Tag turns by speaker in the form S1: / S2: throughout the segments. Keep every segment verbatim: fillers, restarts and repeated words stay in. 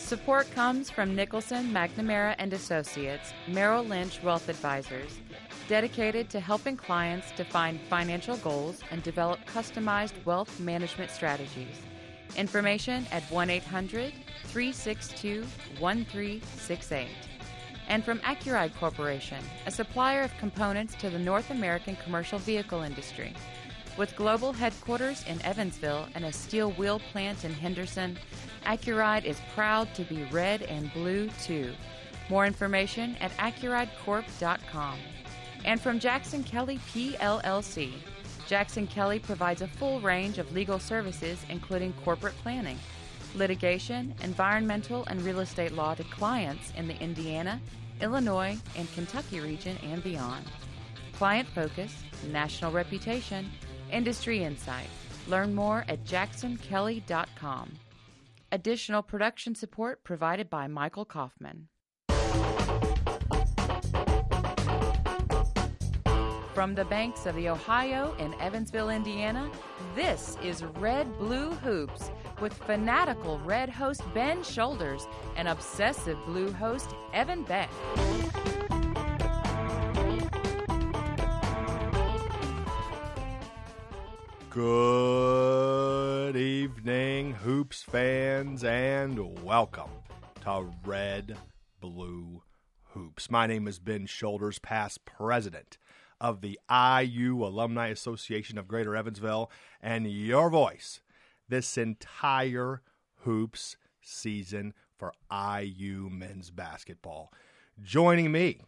S1: Support comes from Nicholson, McNamara and Associates, Merrill Lynch Wealth Advisors, dedicated to helping clients define financial goals and develop customized wealth management strategies. Information at one eight hundred, three six two, one three six eight. And from Accuride Corporation, a supplier of components to the North American commercial vehicle industry. With global headquarters in Evansville and a steel wheel plant in Henderson, Accuride is proud to be red and blue too. More information at accuride corp dot com. And from Jackson Kelly P L L C, Jackson Kelly provides a full range of legal services including corporate planning, litigation, environmental, and real estate law to clients in the Indiana, Illinois, and Kentucky region and beyond. Client focus, national reputation, industry insight. Learn more at jackson kelly dot com. Additional production support provided by Michael Kaufman. From the banks of the Ohio in Evansville, Indiana, this is Red Blue Hoops with fanatical Red host Ben Shoulders and obsessive Blue host Evan Beck.
S2: Good evening, Hoops fans, and welcome to Red Blue Hoops. My name is Ben Shoulders, past president of the I U Alumni Association of Greater Evansville, and your voice this entire Hoops season for I U men's basketball. Joining me,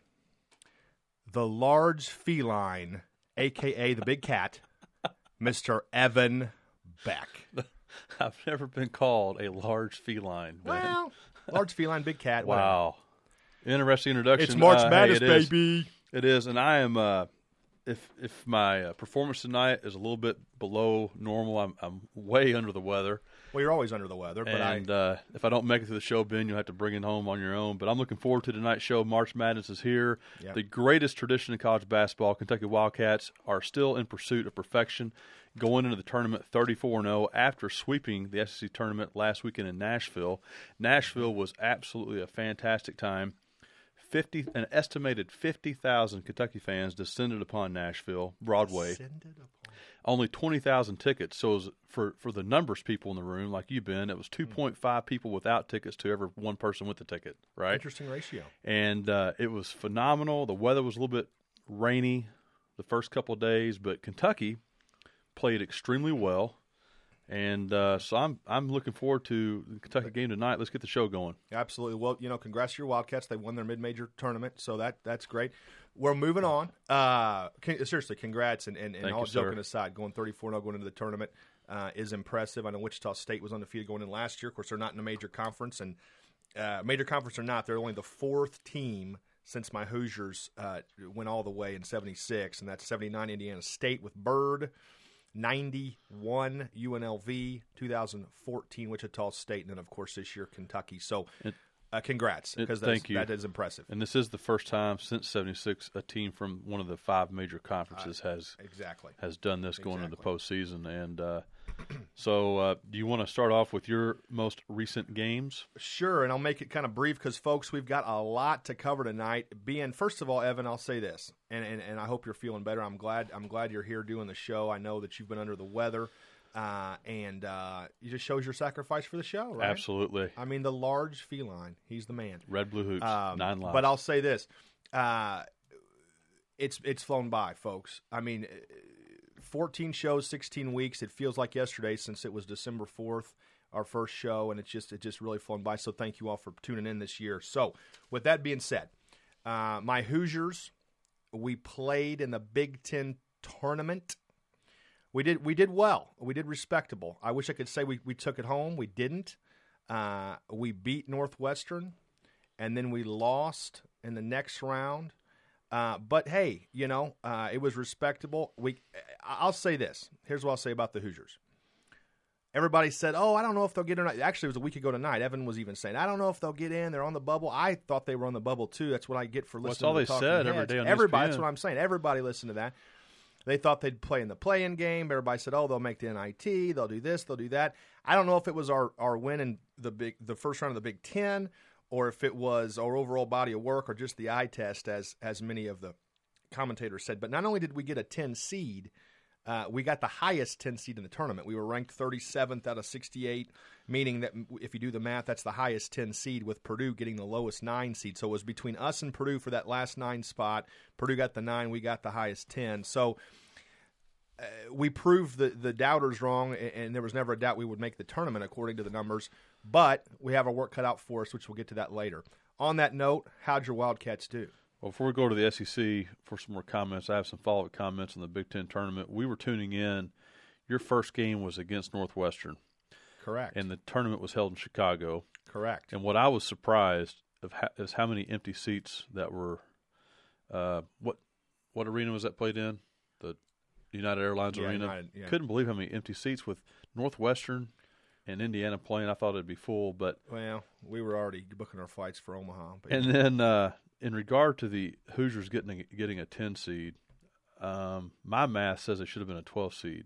S2: the large feline, a k a the big cat, Mister Evan Beck.
S3: I've never been called a large feline. Ben.
S2: Well, large feline, big cat.
S3: Wow. Whatever. Interesting introduction.
S2: It's March
S3: uh,
S2: Madness,
S3: hey, it is.
S2: baby.
S3: It is, and I am, uh, if if my uh, performance tonight is a little bit below normal, I'm I'm way under the weather.
S2: Well, you're always under the weather. But
S3: and
S2: I...
S3: uh, if I don't make it to the show, Ben, you'll have to bring it home on your own. But I'm looking forward to tonight's show. March Madness is here.
S2: Yep.
S3: The greatest tradition in college basketball. Kentucky Wildcats are still in pursuit of perfection, going into the tournament thirty-four and oh after sweeping the S E C tournament last weekend in Nashville. Nashville was absolutely a fantastic time. Fifty, an estimated fifty thousand Kentucky fans descended upon Nashville Broadway.
S2: Descended upon.
S3: Only twenty thousand tickets. So it was for for the numbers people in the room, like you, Ben, it was two point five people without tickets to every one person with the ticket. Right.
S2: Interesting ratio.
S3: And uh, it was phenomenal. The weather was a little bit rainy the first couple of days, but Kentucky played extremely well. And uh, so I'm I'm looking forward to the Kentucky game tonight. Let's get the show going.
S2: Absolutely. Well, you know, congrats to your Wildcats. They won their mid-major tournament, so that that's great. We're moving on. Uh, can, seriously, congrats. And, and, and
S3: Thank
S2: all
S3: you, sir.
S2: joking aside, going thirty-four and oh going into the tournament uh, is impressive. I know Wichita State was undefeated going in last year. Of course, they're not in a major conference. And uh, major conference or not, they're only the fourth team since my Hoosiers uh, went all the way in seventy-six, and that's seventy-nine Indiana State with Bird, ninety-one U N L V, two thousand fourteen Wichita State, and then, of course, this year Kentucky. So
S3: It,
S2: uh, congrats, because
S3: thank you.
S2: that is impressive.
S3: And this is the first time since seventy-six a team from one of the five major conferences
S2: Uh,
S3: has
S2: exactly.
S3: has done this going into the
S2: Exactly.
S3: postseason. And uh, so uh, do you want to start off with your most recent games?
S2: Sure, and I'll make it kind of brief because, folks, we've got a lot to cover tonight. Being, first of all, Evan, I'll say this, and, and, and I hope you're feeling better. I'm glad I'm glad you're here doing the show. I know that you've been under the weather, uh, and uh, it just shows your sacrifice for the show, right?
S3: Absolutely.
S2: I mean, the large feline, he's the man.
S3: Red Blue Hoops,
S2: Um,
S3: nine lives.
S2: But I'll say this, uh, it's it's flown by, folks. I mean, fourteen shows, sixteen weeks. It feels like yesterday since it was December fourth, our first show, and it's just it just really flown by. So thank you all for tuning in this year. So with that being said, uh, my Hoosiers, we played in the Big Ten tournament. We did we did well. We did respectable. I wish I could say we, we took it home. We didn't. Uh, we beat Northwestern, and then we lost in the next round. Uh, but, hey, you know, uh, it was respectable. We, I'll say this. Here's what I'll say about the Hoosiers. Everybody said, oh, I don't know if they'll get in. Actually, it was a week ago tonight. Evan was even saying, I don't know if they'll get in. They're on the bubble. I thought they were on the bubble, too. That's what I get for
S3: Well,
S2: listening
S3: that's all
S2: to
S3: they
S2: the
S3: said every
S2: Heads.
S3: day on
S2: Everybody,
S3: E S P N.
S2: that's what I'm saying. Everybody listened to that. They thought they'd play in the play-in game. Everybody said, "Oh, they'll make the N I T. They'll do this. They'll do that." I don't know if it was our, our win in the big the first round of the Big Ten, or if it was our overall body of work, or just the eye test, as as many of the commentators said. But not only did we get a ten seed, uh, we got the highest ten seed in the tournament. We were ranked thirty-seventh out of sixty-eight, meaning that if you do the math, that's the highest ten seed, with Purdue getting the lowest nine seed. So it was between us and Purdue for that last nine spot. Purdue got the nine, we got the highest ten. So uh, we proved the, the doubters wrong, and, and there was never a doubt we would make the tournament according to the numbers. But we have our work cut out for us, which we'll get to that later. On that note, how'd your Wildcats do?
S3: Well, before we go to the S E C for some more comments, I have some follow-up comments on the Big Ten tournament. We were tuning in. Your first game was against Northwestern.
S2: Correct.
S3: And the tournament was held in Chicago.
S2: Correct.
S3: And what I was surprised of ha- is how many empty seats that were. Uh, what what arena was that played in? The United Airlines
S2: yeah,
S3: Arena.
S2: United, yeah.
S3: Couldn't believe how many empty seats with Northwestern and Indiana playing. I thought it'd be full, but
S2: well, we were already booking our flights for Omaha. But
S3: and then uh, in regard to the Hoosiers getting a, getting a ten seed, um, my math says it should have been a twelve seed.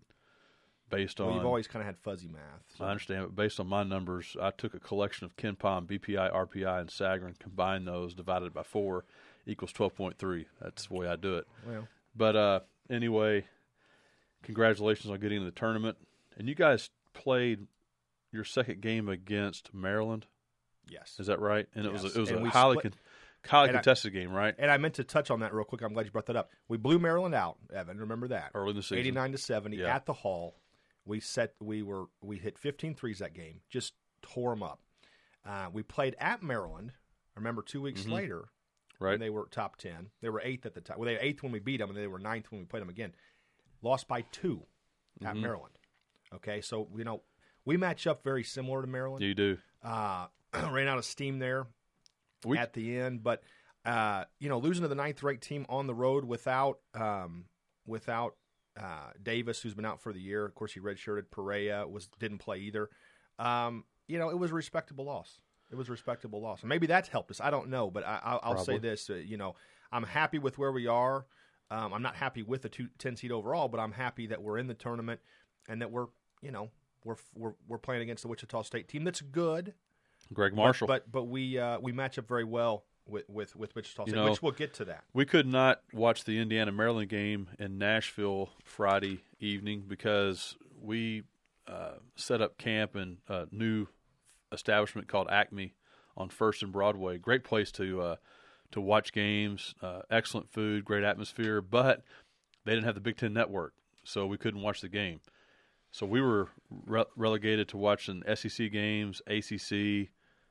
S3: Based on,
S2: well, you've always kind of had fuzzy math. So.
S3: I understand, but based on my numbers, I took a collection of KenPom, B P I, R P I, and Sagarin, combined those, divided by four, equals twelve point three. That's the way I do it.
S2: Well,
S3: but uh, anyway, congratulations on getting to the tournament. And you guys played your second game against Maryland.
S2: Yes,
S3: is that right? And it
S2: yes.
S3: was a, it was
S2: and
S3: a highly
S2: split,
S3: con- highly
S2: and
S3: contested
S2: I,
S3: game, right?
S2: And I meant to touch on that real quick. I'm glad you brought that up. We blew Maryland out, Evan. Remember that?
S3: Early in the season,
S2: eighty-nine to seventy
S3: yeah.
S2: at the Hall. We set we were we hit fifteen threes that game. Just tore them up. Uh, we played at Maryland. I remember two weeks
S3: mm-hmm.
S2: later,
S3: right?
S2: When they were top ten. They were eighth at the time. Well, they were eighth when we beat them, and they were ninth when we played them again. Lost by two at
S3: mm-hmm.
S2: Maryland. Okay, so you know we match up very similar to Maryland.
S3: You do.
S2: Uh, ran out of steam there
S3: we,
S2: at the end, but uh, you know losing to the ninth ranked team on the road without um, without. Uh, Davis, who's been out for the year, of course, he redshirted. Perea was didn't play either. Um, you know, it was a respectable loss. It was a respectable loss. And maybe that's helped us. I don't know, but I, I'll, I'll say this: uh, you know, I'm happy with where we are. Um, I'm not happy with the two, ten seed overall, but I'm happy that we're in the tournament and that we're, you know, we're we're we're playing against the Wichita State team that's good.
S3: Greg Marshall,
S2: but but, but we uh, we match up very well. With, with, with Wichita State,
S3: you know,
S2: which we'll get to that.
S3: We could not watch the Indiana-Maryland game in Nashville Friday evening because we uh, set up camp in a new establishment called Acme on First and Broadway. Great place to uh, to watch games, uh, excellent food, great atmosphere, but they didn't have the Big Ten Network, so we couldn't watch the game. So we were re- relegated to watching S E C games, A C C,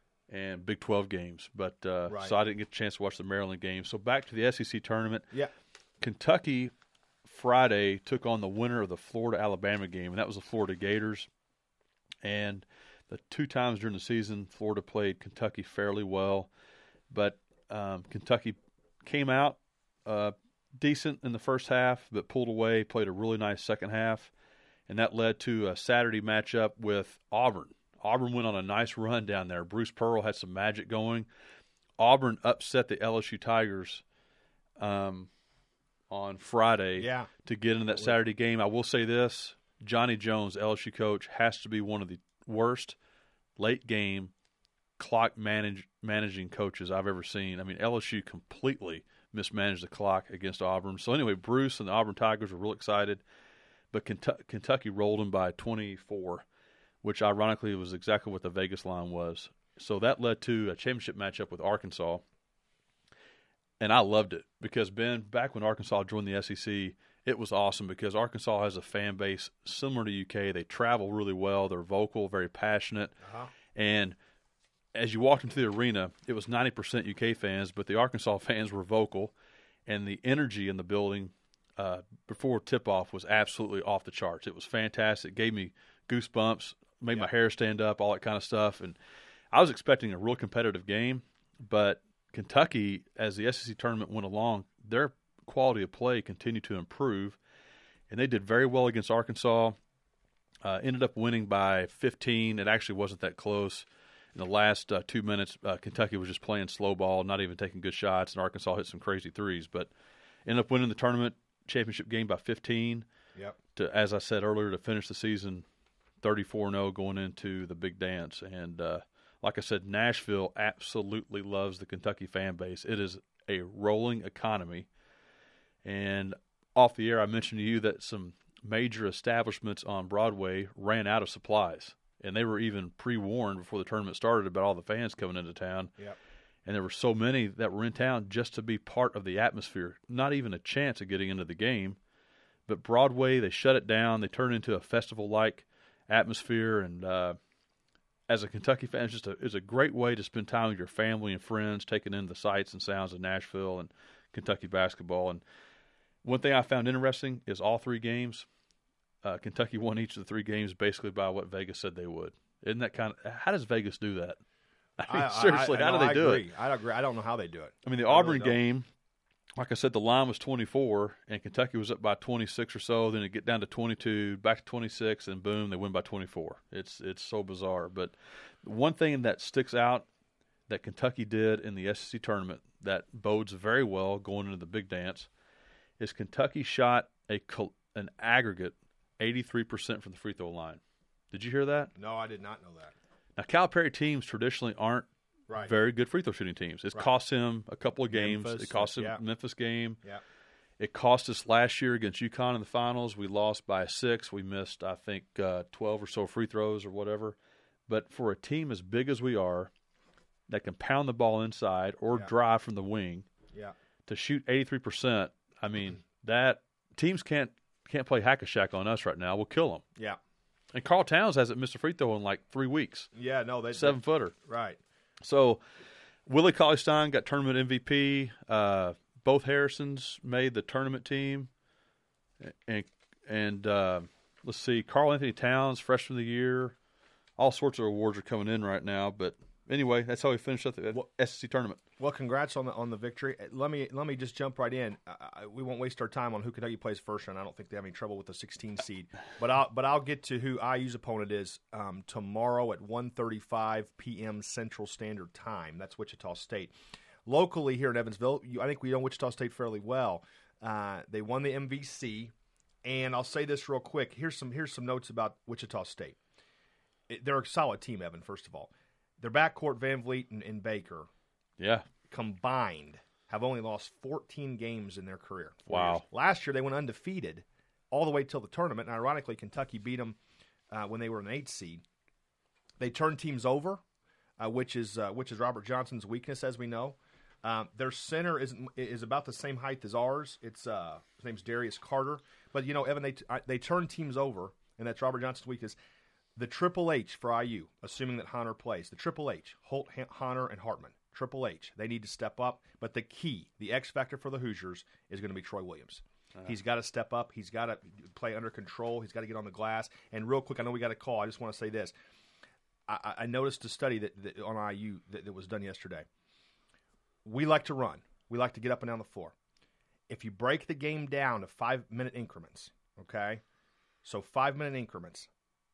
S3: and Big twelve games, but uh,
S2: right.
S3: so I didn't get a chance to watch the Maryland game. So back to the S E C tournament.
S2: Yeah,
S3: Kentucky Friday took on the winner of the Florida-Alabama game, and that was the Florida Gators. And the two times during the season, Florida played Kentucky fairly well, but um, Kentucky came out uh, decent in the first half, but pulled away, played a really nice second half, and that led to a Saturday matchup with Auburn. Auburn went on a nice run down there. Bruce Pearl had some magic going. Auburn upset the L S U Tigers um, on Friday
S2: yeah.
S3: to get into that Saturday game. I will say this, Johnny Jones, L S U coach, has to be one of the worst late game clock manage, managing coaches I've ever seen. I mean, L S U completely mismanaged the clock against Auburn. So anyway, Bruce and the Auburn Tigers were real excited, but Kentucky, Kentucky rolled them by twenty-four. Which ironically was exactly what the Vegas line was. So that led to a championship matchup with Arkansas. And I loved it because, Ben, back when Arkansas joined the S E C, it was awesome because Arkansas has a fan base similar to U K. They travel really well. They're vocal, very passionate.
S2: Uh-huh.
S3: And as you walked into the arena, it was ninety percent U K fans, but the Arkansas fans were vocal. And the energy in the building uh, before tip-off was absolutely off the charts. It was fantastic. It gave me goosebumps. Made
S2: yeah.
S3: my hair stand up, all that kind of stuff. And I was expecting a real competitive game, but Kentucky, as the S E C tournament went along, their quality of play continued to improve, and they did very well against Arkansas. Uh, ended up winning by fifteen. It actually wasn't that close. In the last uh, two minutes, uh, Kentucky was just playing slow ball, not even taking good shots, and Arkansas hit some crazy threes, but ended up winning the tournament championship game by fifteen.
S2: Yep.
S3: To, as I said earlier, to finish the season thirty-four and oh going into the big dance. And uh, like I said, Nashville absolutely loves the Kentucky fan base. It is a rolling economy. And off the air, I mentioned to you that some major establishments on Broadway ran out of supplies. And they were even pre-warned before the tournament started about all the fans coming into town.
S2: Yep.
S3: And there were so many that were in town just to be part of the atmosphere. Not even a chance of getting into the game. But Broadway, they shut it down. They turned it into a festival-like atmosphere. And uh, as a Kentucky fan, it's just a, it's a great way to spend time with your family and friends, taking in the sights and sounds of Nashville and Kentucky basketball. And one thing I found interesting is all three games, uh, Kentucky won each of the three games basically by what Vegas said they would. Isn't that kind of – how does Vegas do that? I mean,
S2: I,
S3: seriously,
S2: I, I,
S3: how
S2: no,
S3: do they
S2: I
S3: do
S2: agree.
S3: it?
S2: I agree. I don't know how they do it.
S3: I mean, the
S2: I
S3: Auburn
S2: really don't.
S3: game, like I said, the line was twenty-four, and Kentucky was up by twenty-six or so. Then it get down to twenty-two, back to twenty-six, and boom, they win by twenty-four. It's it's so bizarre. But one thing that sticks out that Kentucky did in the S E C tournament that bodes very well going into the big dance is Kentucky shot a an aggregate eighty-three percent from the free throw line. Did you hear that?
S2: No, I did not know that.
S3: Now, Calipari teams traditionally aren't
S2: Right.
S3: very good free throw shooting teams. It's
S2: Right.
S3: cost him a couple of games.
S2: Memphis,
S3: it cost him
S2: yeah.
S3: Memphis game.
S2: Yeah.
S3: It cost us last year against UConn in the finals. We lost by six. We missed, I think, uh, twelve or so free throws or whatever. But for a team as big as we are that can pound the ball inside or
S2: Yeah.
S3: drive from the wing
S2: Yeah.
S3: to shoot eighty-three percent, I mean, that teams can't can't play hack-a-shack on us right now. We'll kill them.
S2: Yeah.
S3: And Carl Towns hasn't missed a free throw in like three weeks.
S2: Yeah. No, they
S3: Seven-footer.
S2: Right.
S3: So Willie Cauley-Stein got tournament M V P. Uh, both Harrisons made the tournament team. And and uh, let's see, Karl Anthony Towns, freshman of the year. All sorts of awards are coming in right now. But anyway, that's how we finished up the
S2: Well,
S3: S E C tournament.
S2: Well, congrats on the on the victory. Let me let me just jump right in. Uh, we won't waste our time on who Kentucky plays first, and I don't think they have any trouble with the sixteen seed. But I'll but I'll get to who I U's opponent is um, tomorrow at one thirty-five p.m. Central Standard Time. That's Wichita State. Locally here in Evansville, you, I think we know Wichita State fairly well. Uh, they won the M V C, and I'll say this real quick. Here's some here's some notes about Wichita State. It, they're a solid team, Evan. First of all, their backcourt, Van Vliet and, and Baker.
S3: Yeah.
S2: Combined have only lost fourteen games in their career.
S3: Wow.
S2: Years. Last year they went undefeated all the way till the tournament, and ironically Kentucky beat them uh, when they were an eight seed. They turned teams over, uh, which is uh, which is Robert Johnson's weakness, as we know. Um, their center is is about the same height as ours. It's uh, his name's Darius Carter. But you know, Evan, they they turn teams over, and that's Robert Johnson's weakness. The Triple H for I U, assuming that Hunter plays, the Triple H, Holt, Hunter, and Hartman. Triple H. They need to step up. But the key, the X factor for the Hoosiers is going to be Troy Williams. Uh-huh. He's got to step up. He's got to play under control. He's got to get on the glass. And real quick, I know we got a call. I just want to say this. I, I noticed a study that, that on I U that, that was done yesterday. We like to run. We like to get up and down the floor. If you break the game down to five-minute increments, okay, so five-minute increments,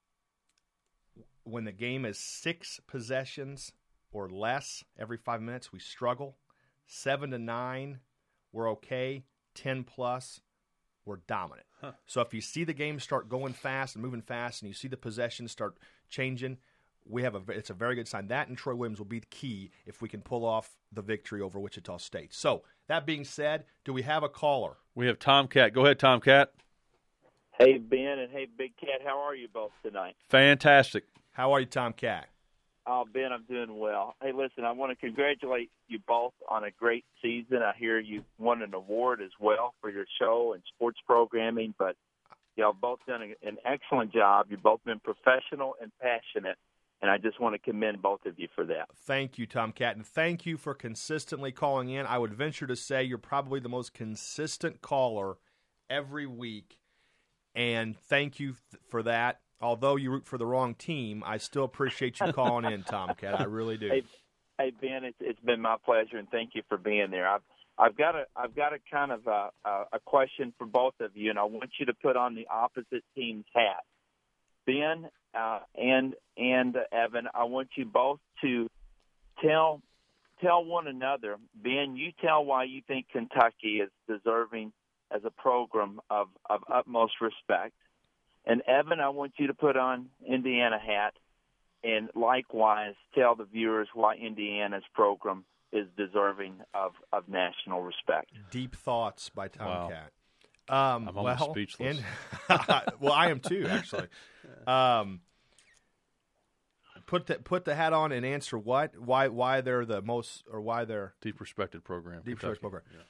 S2: when the game is six possessions or less every five minutes, we struggle. Seven to nine, we're okay. Ten plus, we're dominant. Huh. So if you see the game start going fast and moving fast, and you see the possessions start changing, we have a it's a very good sign. That and Troy Williams will be the key if we can pull off the victory over Wichita State. So that being said, do we have a caller?
S3: We have Tomcat. Go ahead, Tomcat.
S4: Hey, Ben, and hey, Big Cat. How are you both tonight?
S3: Fantastic.
S2: How are you, Tomcat?
S4: Oh, Ben, I'm doing well. Hey, listen, I want to congratulate you both on a great season. I hear you won an award as well for your show and sports programming, but y'all both done an excellent job. You've both been professional and passionate, and I just want to commend both of you for that.
S2: Thank you, Tomcat, and thank you for consistently calling in. I would venture to say you're probably the most consistent caller every week, and thank you th- for that. Although you root for the wrong team, I still appreciate you calling in, Tomcat. I really do.
S4: Hey, hey Ben, it's, it's been my pleasure, and thank you for being there. I've I've got a I've got a kind of a, a question for both of you, and I want you to put on the opposite team's hat. Ben uh, and and uh, Evan, I want you both to tell tell one another. Ben, you tell why you think Kentucky is deserving as a program of, of utmost respect. And, Evan, I want you to put on Indiana hat and likewise tell the viewers why Indiana's program is deserving of, of national respect.
S2: Deep thoughts by Tom
S3: Wow.
S2: Cat. Um,
S3: I'm almost
S2: well,
S3: speechless.
S2: And, well, I am too, actually. Um, put the put the hat on and answer what? Why why they're the most, or why they're
S3: Deep respected program.
S2: deep
S3: Kentucky.
S2: respect program.
S3: Yeah.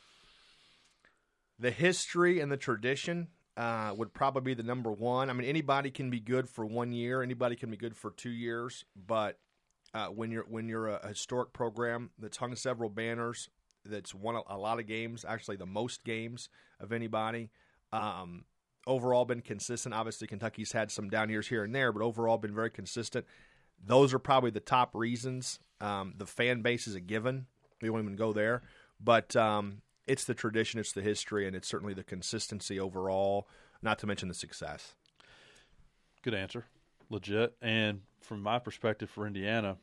S2: The history and the tradition uh, would probably be the number one. I mean, anybody can be good for one year. Anybody can be good for two years. But uh, when you're when you're a historic program that's hung several banners, that's won a, a lot of games, actually the most games of anybody, um, overall been consistent. Obviously, Kentucky's had some down years here and there, but overall been very consistent. Those are probably the top reasons. Um, the fan base is a given. We won't even go there. But um, it's the tradition, it's the history, and it's certainly the consistency overall, not to mention the success.
S3: Good answer. Legit. And from my perspective for Indiana,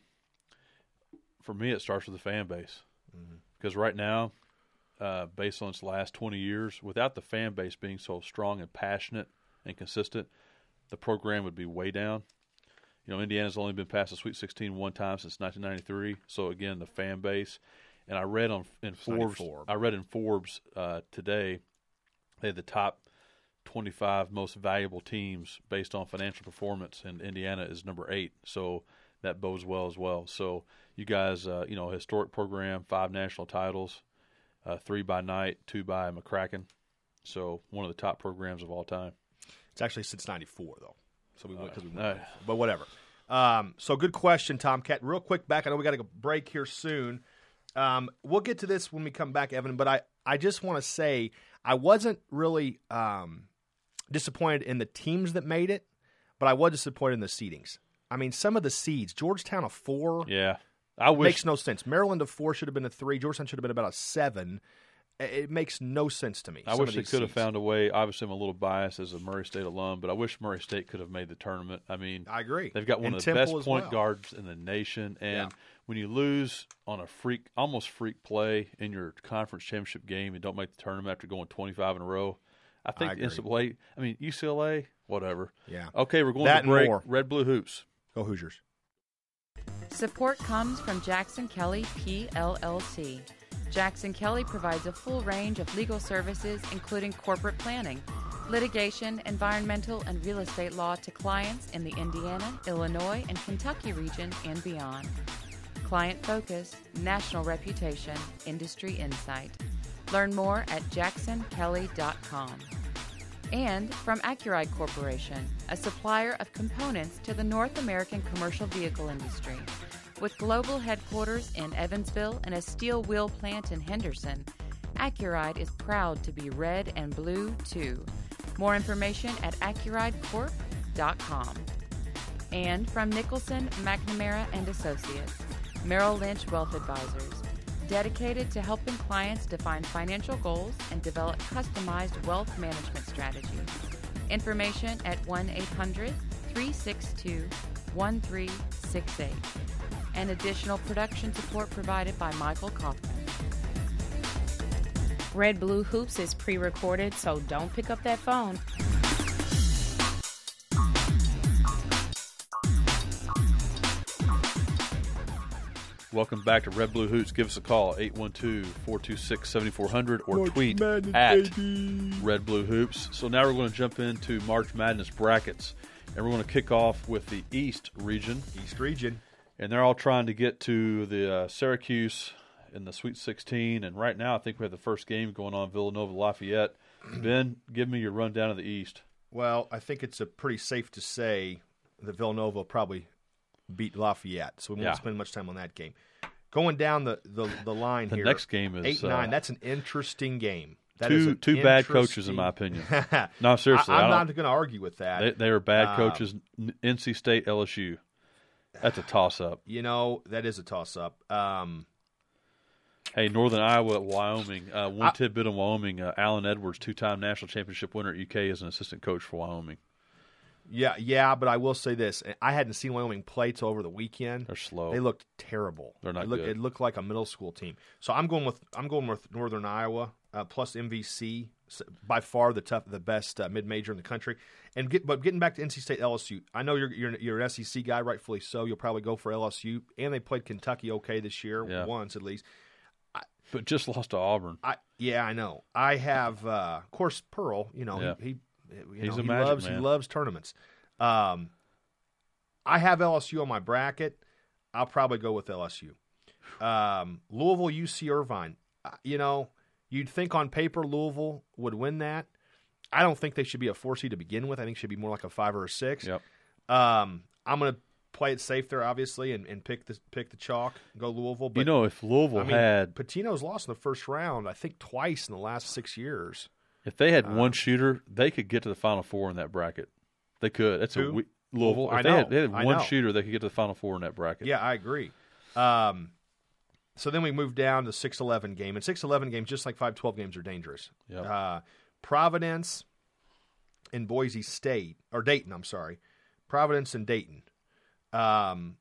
S3: for me it starts with the fan base. Mm-hmm. Because right now, uh, based on its last twenty years, without the fan base being so strong and passionate and consistent, the program would be way down. You know, Indiana's only been past the Sweet sixteen one time since nineteen ninety-three. So again, the fan base. And I read on in Forbes. I read in Forbes uh, today they had the top twenty-five most valuable teams based on financial performance, and Indiana is number eight. So that bodes well as well. So you guys, uh, you know, historic program, five national titles, uh, three by Knight, two by McCracken. So one of the top programs of all time.
S2: It's actually since ninety-four, though. So we went,
S3: Uh,
S2: we
S3: no.
S2: But whatever. Um, so good question, Tomcat. Real quick back, I know we got to go break here soon. Um, we'll get to this when we come back, Evan, but I, I just want to say I wasn't really um, disappointed in the teams that made it, but I was disappointed in the seedings. I mean, some of the seeds, Georgetown a four,
S3: Yeah. I wish
S2: makes no sense. Maryland a four should have been a three. Georgetown should have been about a seven. It makes no sense to me.
S3: I
S2: some
S3: wish
S2: of
S3: they
S2: these
S3: could have
S2: seeds.
S3: found a way. Obviously, I'm a little biased as a Murray State alum, but I wish Murray State could have made the tournament. I mean,
S2: I agree.
S3: They've got one
S2: And
S3: of the
S2: Temple
S3: best
S2: as
S3: point
S2: well.
S3: guards in the nation, and
S2: Yeah.
S3: when you lose on a freak, almost freak play in your conference championship game and don't make the tournament after going twenty-five in a row, I think
S2: I
S3: the
S2: agree.
S3: N C double A. I mean, U C L A, whatever.
S2: Yeah.
S3: Okay, we're going
S2: That
S3: to
S2: and
S3: break.
S2: more.
S3: Red Blue Hoops.
S2: Go Hoosiers.
S1: Support comes from Jackson Kelly P L L C. Jackson Kelly provides a full range of legal services, including corporate planning, litigation, environmental, and real estate law to clients in the Indiana, Illinois, and Kentucky region and beyond. Client focus, national reputation, industry insight. Learn more at jackson kelly dot com. And from Accuride Corporation, a supplier of components to the North American commercial vehicle industry. With global headquarters in Evansville and a steel wheel plant in Henderson, Accuride is proud to be red and blue too. More information at accuride corp dot com. And from Nicholson, McNamara and Associates, Merrill Lynch Wealth Advisors, dedicated to helping clients define financial goals and develop customized wealth management strategies. Information at one eight hundred, three six two, one three six eight. And additional production support provided by Michael Kaufman.
S5: Red Blue Hoops is pre-recorded, so don't pick up that phone.
S3: Welcome back to Red Blue Hoops. Give us a call, eight one two, four two six, seven four zero zero, or
S2: March
S3: tweet
S2: Madness,
S3: at
S2: baby.
S3: Red Blue Hoops. So now we're going to jump into March Madness brackets, and we're going to kick off with the East region.
S2: East region.
S3: And they're all trying to get to the uh, Syracuse in the Sweet sixteen. And right now I think we have the first game going on, Villanova-Lafayette. Ben, give me your rundown of the East.
S2: Well, I think it's a pretty safe to say that Villanova will probably beat Lafayette, so we won't
S3: Yeah.
S2: spend much time on that game. Going down the, the, the line
S3: The
S2: here.
S3: next game is
S2: eight nine.
S3: uh,
S2: That's an interesting game. That is
S3: two
S2: an
S3: two bad
S2: interesting-
S3: coaches, in my opinion. No, seriously,
S2: I,
S3: I
S2: I'm
S3: don't-
S2: not going to argue with that.
S3: They, they are bad
S2: Uh,
S3: coaches. N C State, L S U. That's a toss-up.
S2: You know, that is a toss-up. Um,
S3: Hey, Northern Iowa at Wyoming. Uh, one
S2: I-
S3: tidbit on Wyoming. Uh, Alan Edwards, two-time national championship winner at U K, is an assistant coach for Wyoming.
S2: yeah, yeah, but I will say this. I hadn't seen Wyoming play till over the weekend.
S3: They're slow.
S2: They looked terrible.
S3: They're not
S2: it looked,
S3: good.
S2: It looked like a middle school team. So I'm going with I'm going with Northern Iowa uh, plus M V C. by far the tough, the best uh, mid-major in the country. And get, but getting back to N C State L S U, I know you're you're, you're an S E C guy, rightfully so. You'll probably go for L S U, and they played Kentucky okay this year,
S3: Yeah.
S2: once at least.
S3: But just lost to Auburn.
S2: I yeah, I know. I have, uh, of course, Pearl. You know,
S3: Yeah.
S2: he, he you
S3: He's
S2: know,
S3: a
S2: he
S3: magic
S2: loves
S3: man.
S2: he loves tournaments. Um, I have L S U on my bracket. I'll probably go with L S U. Um, Louisville, U C Irvine. Uh, You know, you'd think on paper Louisville would win that. I don't think they should be a four seed to begin with. I think it should be more like a five or a six.
S3: Yep.
S2: Um, I'm going to play it safe there, obviously, and, and pick the pick the chalk. Go Louisville. But
S3: you know, if Louisville
S2: I mean,
S3: had,
S2: Patino's lost in the first round, I think twice in the last six years.
S3: if they had
S2: uh,
S3: one shooter, they could get to the Final Four in that bracket. They could. That's
S2: Who?
S3: a we, Louisville. If
S2: I
S3: they had,
S2: know.
S3: they had
S2: I
S3: one
S2: know.
S3: shooter, they could get to the Final Four in that bracket.
S2: Yeah, I agree. Um, so then we move down to six eleven game. And six eleven games, just like five twelve games, are dangerous.
S3: Yep.
S2: Uh, Providence and Boise State, or Dayton, I'm sorry. Providence and Dayton. Um,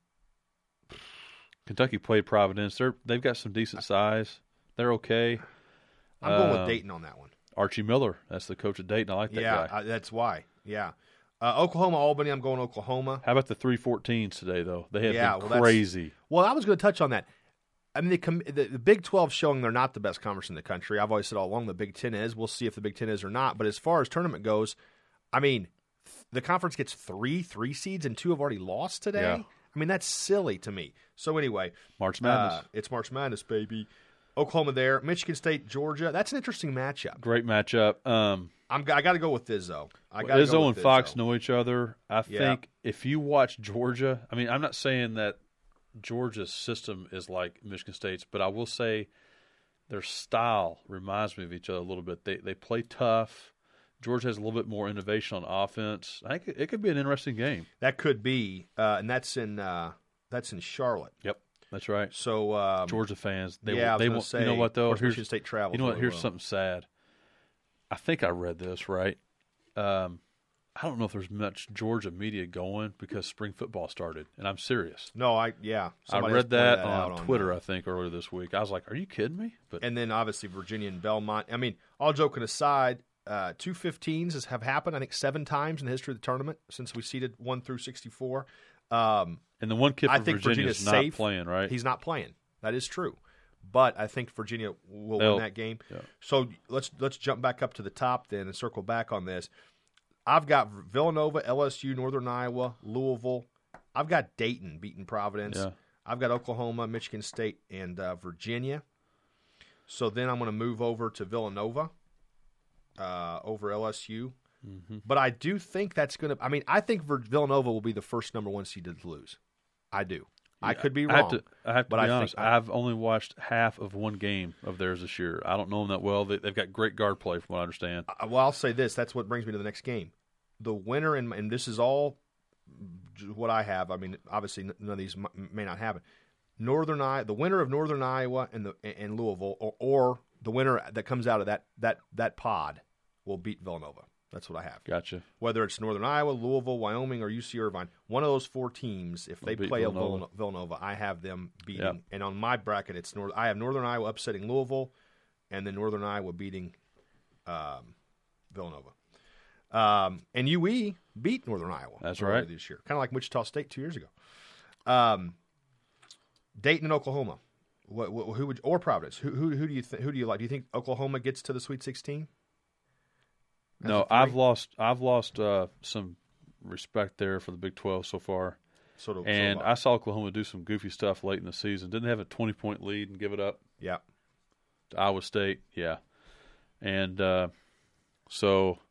S3: Kentucky played Providence. They're they've got some decent size. They're okay.
S2: I'm going with
S3: Um,
S2: Dayton on that one.
S3: Archie Miller, that's the coach of Dayton. I like that
S2: Yeah,
S3: guy.
S2: I, that's why. Yeah. Uh, Oklahoma, Albany, I'm going Oklahoma.
S3: How about the three fourteens today, though? They have
S2: Yeah,
S3: been
S2: well, that's-
S3: crazy.
S2: Well, I was going to touch on that. I mean, the, com- the, the Big twelve showing they're not the best conference in the country. I've always said all along the Big Ten is. We'll see if the Big Ten is or not. But as far as tournament goes, I mean, th- the conference gets three three seeds and two have already lost today.
S3: Yeah.
S2: I mean, that's silly to me. So anyway,
S3: March Madness.
S2: uh, it's March Madness, baby. Oklahoma there, Michigan State, Georgia. That's an interesting matchup.
S3: Great matchup. Um,
S2: I'm I got to go with Izzo. I got
S3: Izzo
S2: go
S3: and
S2: with
S3: Fox
S2: Izzo.
S3: know each other. I
S2: Yeah.
S3: think if you watch Georgia, I mean, I'm not saying that Georgia's system is like Michigan State's, but I will say their style reminds me of each other a little bit. They they play tough. Georgia has a little bit more innovation on offense. I think it, it could be an interesting game.
S2: That could be, uh, and that's in uh, that's in Charlotte.
S3: Yep, that's right.
S2: So um,
S3: Georgia fans, they
S2: yeah, I was
S3: they
S2: gonna
S3: want.
S2: say,
S3: You know what
S2: of
S3: though?
S2: course,
S3: Here's,
S2: Michigan State travels
S3: you know what?
S2: really
S3: Here's
S2: well.
S3: something sad. I think I read this right. Um, I don't know if there's much Georgia media going because spring football started, and I'm serious.
S2: No, I yeah.
S3: I
S2: somebody
S3: read
S2: else pointed
S3: that,
S2: out
S3: on Twitter,
S2: uh,
S3: I think, earlier this week. I was like, "Are you kidding me?" But
S2: and then obviously Virginia and Belmont. I mean, all joking aside, uh, two fifteens have happened. I think seven times in the history of the tournament since we seeded one through sixty-four. Um,
S3: and the one kid
S2: I
S3: from
S2: think
S3: Virginia's
S2: Virginia's
S3: not
S2: safe.
S3: playing, right?
S2: He's not playing. That is true. But I think Virginia will
S3: They'll-
S2: win that game.
S3: yeah.
S2: So let's let's jump back up to the top then and circle back on this. I've got Villanova, L S U, Northern Iowa, Louisville. I've got Dayton beating Providence.
S3: Yeah.
S2: I've got Oklahoma, Michigan State, and uh, Virginia. So then I'm going to move over to Villanova uh, over L S U.
S3: Mm-hmm.
S2: But I do think that's going to – I mean, I think Villanova will be the first number one seed to lose. I do. I could be wrong.
S3: I have to, I have to
S2: but
S3: be
S2: I think
S3: honest.
S2: I-
S3: I've only watched half of one game of theirs this year. I don't know them that well. They, they've got great guard play, from what I understand.
S2: Uh, well, I'll say this. That's what brings me to the next game. The winner, and, and this is all what I have. I mean, obviously, none of these m- may not happen. Northern Iowa, the winner of Northern Iowa and the and Louisville, or, or the winner that comes out of that that that pod will beat Villanova. That's what I have.
S3: Gotcha.
S2: Whether it's Northern Iowa, Louisville, Wyoming, or U C Irvine, one of those four teams, if they
S3: Will beat
S2: play a
S3: Villanova.
S2: Villanova, Villanova, I have them beating.
S3: Yep.
S2: And on my bracket, it's North. I have Northern Iowa upsetting Louisville, and then Northern Iowa beating um, Villanova. Um, and U E beat Northern Iowa.
S3: That's
S2: earlier
S3: right.
S2: This year, kind of like Wichita State two years ago. Um, Dayton and Oklahoma. What, what, who would or Providence? Who, who, who do you th- who do you like? Do you think Oklahoma gets to the Sweet sixteen?
S3: No, I've lost. I've lost uh, some respect there for the Big twelve so far.
S2: Sort of,
S3: And
S2: sort of,
S3: I saw Oklahoma do some goofy stuff late in the season. Didn't they have a twenty-point lead and give it up
S2: yeah.
S3: to Iowa State. Yeah. And uh, so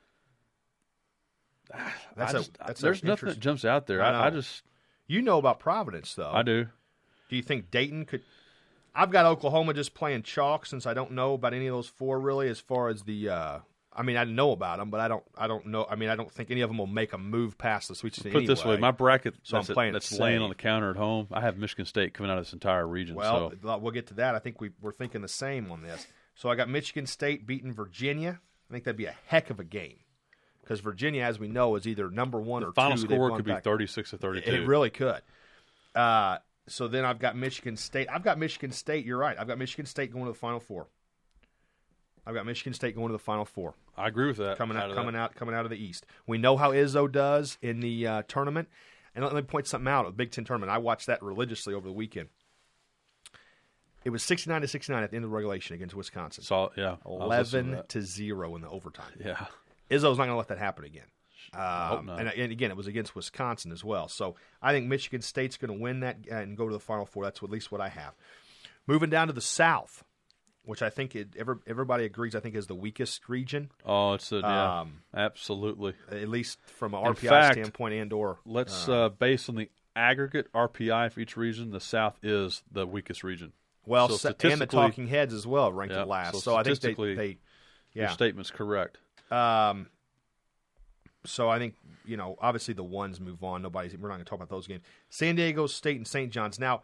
S2: That's
S3: I
S2: a-
S3: just,
S2: that's a
S3: there's nothing
S2: interest-
S3: that jumps out there.
S2: I
S3: I, I
S2: know.
S3: just
S2: You know about Providence, though.
S3: I do.
S2: Do you think Dayton could? I've got Oklahoma just playing chalk since I don't know about any of those four really. As far as the, uh, I mean, I know about them, but I don't. I don't know. I mean, I don't think any of them will make a move past the Sweet Sixteen.
S3: Put it this way,
S2: anyway.
S3: my bracket
S2: So I'm
S3: that's,
S2: playing it
S3: that's
S2: safe.
S3: laying on the counter at home. I have Michigan State coming out of this entire region.
S2: Well,
S3: so
S2: we'll get to that. I think we we're thinking the same on this. So I got Michigan State beating Virginia. I think that'd be a heck of a game because Virginia, as we know, is either number one
S3: the
S2: or
S3: final
S2: two. They've
S3: score
S2: gone
S3: could be
S2: back-
S3: thirty-six to thirty-two.
S2: It really could. Uh, so then I've got Michigan State. I've got Michigan State. You're right. I've got Michigan State going to the Final Four. I've got Michigan State going to the Final Four.
S3: I agree with that.
S2: Coming out,
S3: out
S2: coming
S3: that.
S2: out, coming out of the East. We know how Izzo does in the uh, tournament. And let me point something out. The Big Ten tournament, I watched that religiously over the weekend. It was sixty-nine to sixty-nine at the end of the regulation against Wisconsin.
S3: So, yeah,
S2: eleven to zero in the overtime.
S3: Yeah,
S2: Izzo's not going to let that happen again.
S3: I hope
S2: Um,
S3: not.
S2: and, and again, it was against Wisconsin as well. So I think Michigan State's going to win that and go to the Final Four. That's at least what I have. Moving down to the South, which I think it, every, everybody agrees I think is the weakest region,
S3: Oh, it's a yeah,
S2: Um,
S3: absolutely.
S2: at least from an
S3: In
S2: R P I
S3: fact,
S2: standpoint and or
S3: Let's
S2: uh,
S3: uh, based on the aggregate R P I for each region, the South is the weakest region.
S2: well,
S3: so
S2: sa- and the
S3: statistically-
S2: Talking Heads as well ranked
S3: Yeah,
S2: it last.
S3: so
S2: So, I think they,
S3: statistically,
S2: they
S3: Your
S2: yeah.
S3: statement's correct.
S2: Um, so I think, you know, obviously the ones move on. Nobody's we're not going to talk about those games. San Diego State and Saint John's. Now,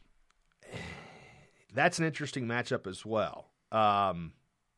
S2: that's an interesting matchup as well. Um,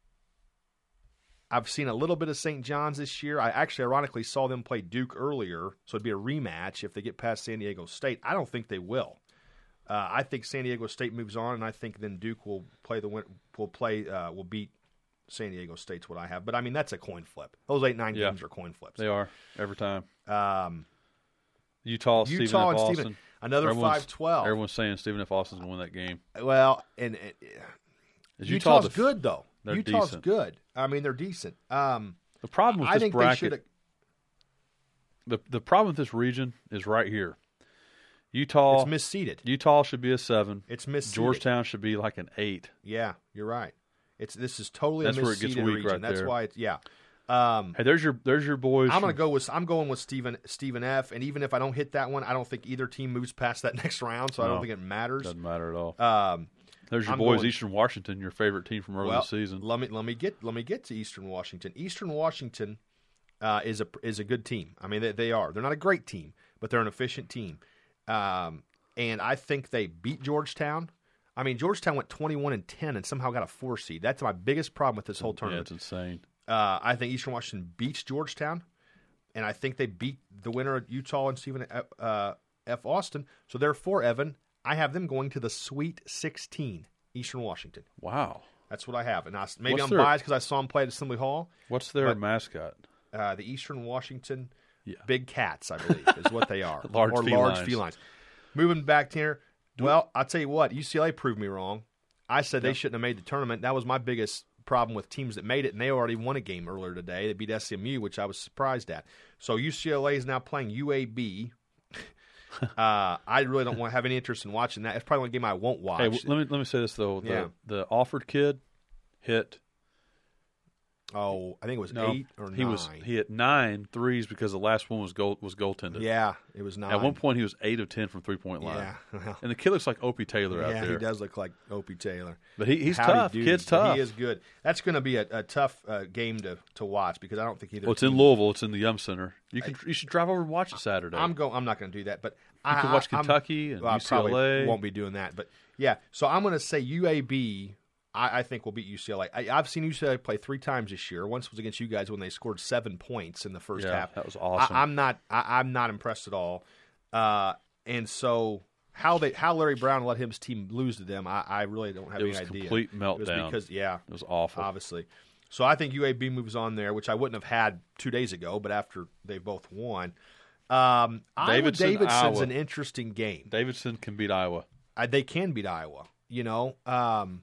S2: I've seen a little bit of Saint John's this year. I actually, ironically, saw them play Duke earlier, so it'd be a rematch if they get past San Diego State. I don't think they will. Uh, I think San Diego State moves on, and I think then Duke will play the win- will play uh, will beat San Diego State's what I have. But I mean, that's a coin flip. Those eight nine
S3: Yeah.
S2: games are coin flips.
S3: They are every time.
S2: Um,
S3: Utah, Stephen
S2: Utah
S3: F.
S2: and
S3: Austin.
S2: Stephen, another
S3: Everyone's-
S2: five twelve.
S3: Everyone's saying Stephen F. Austin's going to win that game.
S2: Well, and, and
S3: Is Utah
S2: Utah's
S3: the-
S2: good though.
S3: they're
S2: Utah's
S3: decent.
S2: good. I mean, they're decent. Um,
S3: The problem with
S2: I
S3: this
S2: think they
S3: bracket,
S2: should.
S3: the the problem with this region is right here. Utah,
S2: It's misseeded.
S3: Utah should be a seven.
S2: It's misseeded.
S3: Georgetown should be like an eight.
S2: Yeah, you're right. It's this is totally
S3: That's
S2: a
S3: where it gets
S2: misseeded
S3: weak
S2: region.
S3: right
S2: That's
S3: there.
S2: why it's yeah. Um,
S3: Hey, there's your there's your boys.
S2: I'm gonna
S3: from-
S2: go with I'm going with Stephen Stephen F. And even if I don't hit that one, I don't think either team moves past that next round. So I
S3: No.
S2: don't think it matters.
S3: Doesn't matter at all.
S2: Um,
S3: There's your
S2: I'm
S3: boys,
S2: going-
S3: Eastern Washington, your favorite team from early
S2: well,
S3: this season.
S2: let me let me get let me get to Eastern Washington. Eastern Washington uh, is a is a good team. I mean, they, they are. They're not a great team, but they're an efficient team. Um, and I think they beat Georgetown. I mean, Georgetown went twenty-one and ten and somehow got a four seed. That's my biggest problem with this whole
S3: Yeah,
S2: tournament.
S3: it's insane.
S2: Uh, I think Eastern Washington beats Georgetown, and I think they beat the winner of Utah and Stephen F. Uh, F. Austin. So therefore, Evan, I have them going to the Sweet sixteen, Eastern Washington.
S3: Wow.
S2: That's what I have. And I, maybe
S3: What's
S2: I'm
S3: their-
S2: biased because I saw them play at Assembly Hall.
S3: What's their
S2: But-
S3: mascot?
S2: Uh, the Eastern Washington
S3: Yeah.
S2: Big Cats, I believe, is what they are.
S3: Large
S2: or
S3: felines.
S2: large felines. Moving back here, well, I'll tell you what, U C L A proved me wrong. I said they
S3: Yep.
S2: shouldn't have made the tournament. That was my biggest problem with teams that made it, and they already won a game earlier today. They beat S M U, which I was surprised at. So U C L A is now playing U A B. uh, I really don't want to have any interest in watching that. It's probably one game I won't watch.
S3: Hey, w- let me let me say this though. The,
S2: Yeah.
S3: the Alford kid hit.
S2: oh, I think it was
S3: No,
S2: eight or
S3: he
S2: nine.
S3: was he hit nine threes because the last one was goal was goaltended.
S2: yeah, it was nine.
S3: At one point, he was eight of ten from three point line.
S2: yeah, well,
S3: And the kid looks like Opie Taylor out
S2: yeah,
S3: there.
S2: he does look like Opie Taylor.
S3: But he, he's
S2: Howdy
S3: tough.
S2: doody.
S3: Kid's tough.
S2: He is good. That's going to be a, a tough uh, game to, to watch because I don't think either.
S3: Well, it's
S2: team-
S3: in Louisville. It's in the Yum Center. You can you should drive over and watch it Saturday.
S2: I'm going. I'm not going to do that, but
S3: you
S2: I
S3: can watch
S2: I, I'm-
S3: Kentucky and
S2: well, I
S3: U C L A.
S2: probably won't be doing that, but yeah. So I'm going to say U A B. I, I think will beat U C L A. I, I've seen U C L A play three times this year. Once was against you guys when they scored seven points in the first
S3: Yeah,
S2: half.
S3: that was awesome.
S2: I, I'm not. I, I'm not impressed at all. Uh, and so how they how Larry Brown let his team lose to them, I, I really don't have
S3: It
S2: any
S3: was
S2: idea.
S3: complete
S2: It was
S3: meltdown.
S2: because yeah,
S3: It was awful.
S2: obviously. So I think U A B moves on there, which I wouldn't have had two days ago, but after they both won. Um, Iowa
S3: Davidson,
S2: Davidson's
S3: Iowa.
S2: an interesting game.
S3: Davidson can beat Iowa.
S2: I, they can beat Iowa. You know, um,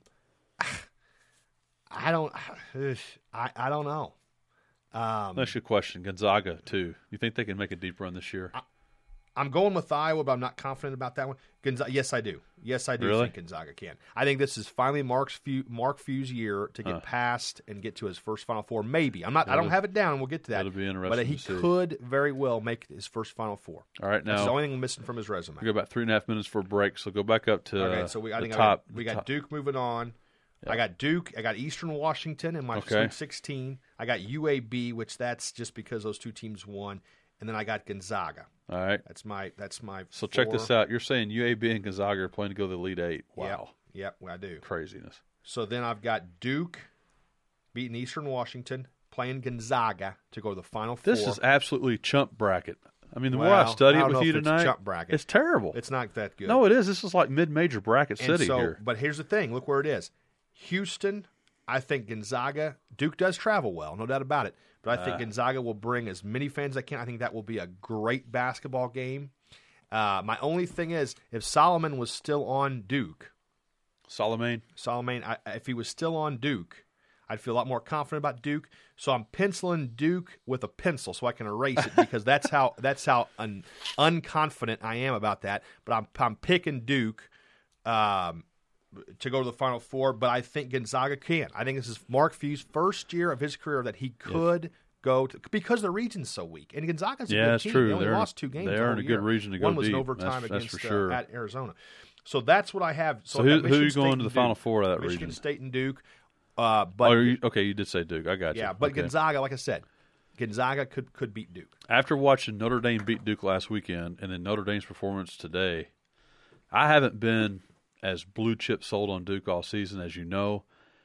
S2: I don't. I, I don't know. Um,
S3: That's your question. Gonzaga too. You think they can make a deep run this year?
S2: I'm going with Iowa, but I'm not confident about that one. Gonzaga, yes, I do. Yes, I do
S3: Really?
S2: think Gonzaga can. I think this is finally Mark's few, Mark Few's year to get
S3: Huh.
S2: past and get to his first Final Four. Maybe I'm not. I
S3: That'll-
S2: don't have it down. We'll get to that.
S3: that'll be interesting
S2: But he
S3: to see.
S2: could very well make his first Final Four.
S3: All right,
S2: That's the
S3: now
S2: only thing missing from his resume.
S3: we got about three and a half minutes for a break, so go back up to
S2: Okay, so we I
S3: the
S2: think
S3: top.
S2: I got, we
S3: the
S2: got
S3: top.
S2: Duke moving on.
S3: Yeah.
S2: I got Duke. I got Eastern Washington in my
S3: Okay.
S2: Sweet sixteen. I got U A B, which that's just because those two teams won, and then I got Gonzaga.
S3: All right.
S2: That's my that's my.
S3: So check
S2: four.
S3: this out. You're saying U A B and Gonzaga are playing to go to the Elite Eight. Wow,
S2: Yep, yep, I do.
S3: craziness.
S2: So then I've got Duke beating Eastern Washington, playing Gonzaga to go to the Final Four.
S3: This is absolutely chump bracket. I mean, the more
S2: Well,
S3: I study
S2: I
S3: it
S2: don't
S3: with
S2: know
S3: you
S2: if it's
S3: tonight,
S2: chump bracket.
S3: it's terrible.
S2: It's not that good.
S3: No, it is. This is like mid-major bracket
S2: and
S3: city
S2: so,
S3: here.
S2: But here's the thing. Look where it is. Houston, I think Gonzaga, Duke does travel well, no doubt about it. But I think
S3: Uh.
S2: Gonzaga will bring as many fans as they can. I think that will be a great basketball game. Uh, my only thing is, if Solomon was still on Duke,
S3: Solomon.
S2: Solomon, I, if he was still on Duke, I'd feel a lot more confident about Duke. So I'm penciling Duke with a pencil so I can erase it because that's how that's how un, unconfident I am about that. But I'm I'm picking Duke um, to go to the Final Four. But I think Gonzaga can. I think this is Mark Few's first year of his career that he could yes. go to because the region's so weak. And Gonzaga's a
S3: yeah,
S2: good
S3: that's
S2: team.
S3: true.
S2: They only
S3: They're,
S2: lost two games.
S3: They are in a
S2: year.
S3: good region to go
S2: One was
S3: deep.
S2: in overtime
S3: that's,
S2: against
S3: that's for sure.
S2: uh, at Arizona. So that's what I have.
S3: So,
S2: So,
S3: who,
S2: I've got
S3: who are you
S2: Michigan
S3: going
S2: State
S3: to the
S2: and
S3: Final
S2: Duke.
S3: Four of that
S2: Michigan
S3: region?
S2: State and Duke. Uh, but
S3: oh, you, okay, you did say Duke. I got you.
S2: Yeah, but
S3: okay.
S2: Gonzaga, like I said, Gonzaga could, could beat Duke.
S3: After watching Notre Dame beat Duke last weekend and then Notre Dame's performance today, I haven't been as blue chip sold on Duke all season, as you know.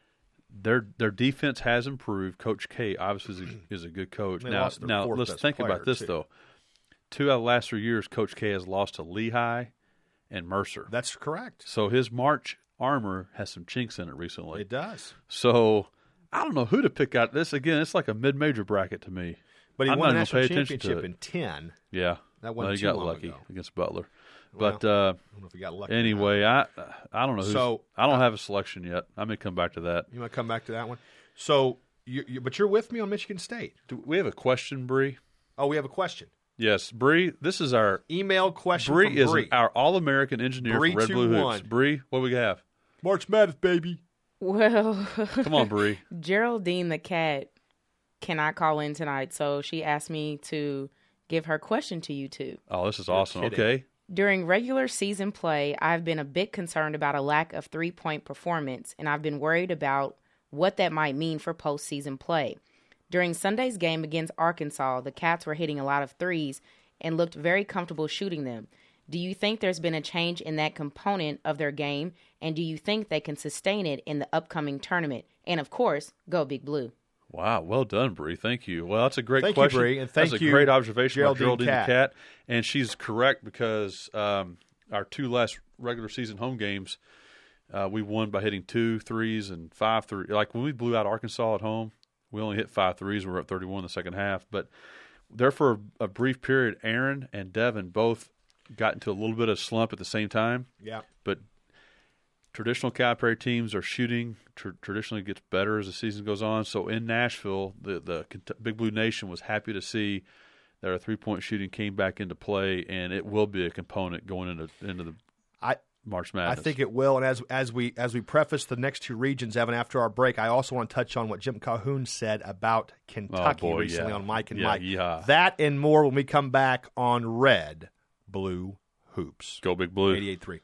S3: Their their defense has improved. Coach K obviously is a, is a good coach.
S2: They
S3: now,
S2: lost their
S3: now
S2: fourth
S3: let's
S2: best
S3: think
S2: player,
S3: about this
S2: too.
S3: though. Two out of the last three years, Coach K has lost to Lehigh and Mercer.
S2: That's correct.
S3: So his March armor has some chinks in it recently.
S2: It does.
S3: So I don't know who to pick out. This again, it's like a mid-major bracket to me.
S2: But he
S3: I'm
S2: won a
S3: not gonna
S2: national
S3: pay attention to
S2: championship
S3: it.
S2: in ten.
S3: Yeah,
S2: That
S3: well,
S2: wasn't
S3: he
S2: too
S3: got
S2: long
S3: lucky
S2: ago.
S3: against Butler.
S2: Well,
S3: But uh,
S2: I don't know if he got lucky. or not.
S3: anyway, I I don't know. Who's,
S2: So,
S3: I don't
S2: uh,
S3: have a selection yet. I may come back to that.
S2: You want to come back to that one? So, you, you, but you're with me on Michigan State.
S3: Do we have a question, Bree?
S2: Oh, we have a question.
S3: Yes, Bree. This is our
S2: Email question
S3: Bree
S2: from
S3: is
S2: Bree.
S3: our All-American engineer
S2: Bree
S3: for Red
S2: two
S3: Blue
S2: one.
S3: Hoops. Bree, what do we have?
S2: March Madness, baby.
S5: Well,
S3: Come on, Bree.
S5: Geraldine the cat cannot call in tonight, so she asked me to give her question to you two.
S3: Oh, this is awesome.
S2: kidding.
S3: Okay.
S5: During regular season play, I've been a bit concerned about a lack of three-point performance, and I've been worried about what that might mean for postseason play. During Sunday's game against Arkansas, the Cats were hitting a lot of threes and looked very comfortable shooting them. Do you think there's been a change in that component of their game, and do you think they can sustain it in the upcoming tournament? And, of course, go Big Blue.
S3: Wow, well done, Bree. Thank you. Well, that's a great
S2: Thank you,
S3: question.
S2: Bree, and thank
S3: that's
S2: you,
S3: a great observation
S2: Geraldine
S3: by Geraldine
S2: Cat.
S3: the Cat. And she's correct because um, our two last regular season home games, uh, we won by hitting two threes and five three. Like when we blew out Arkansas at home, we only hit five threes and we were up thirty-one in the second half. But there for a, a brief period, Aaron and Devin both got into a little bit of slump at the same time.
S2: Yeah.
S3: But traditional Calipari teams are shooting tr- traditionally gets better as the season goes on. So in Nashville, the the Kent- Big Blue Nation was happy to see that our three point shooting came back into play, and it will be a component going into into the
S2: I
S3: March
S2: I
S3: Madness.
S2: think it will. And as as we as we preface the next two regions, Evan, after our break, I also want to touch on what Jim Calhoun said about Kentucky
S3: Oh, boy,
S2: recently
S3: yeah.
S2: on Mike and
S3: Yeah,
S2: Mike.
S3: yeah.
S2: That and more when we come back on Red Blue Hoops.
S3: Go Big Blue.
S2: eighty-eight point three.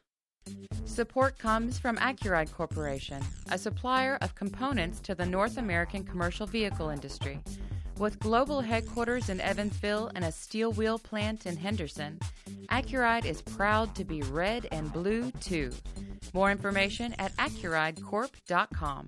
S1: Support comes from Accuride Corporation, a supplier of components to the North American commercial vehicle industry. With global headquarters in Evansville and a steel wheel plant in Henderson, Accuride is proud to be red and blue too. More information at accuride corp dot com.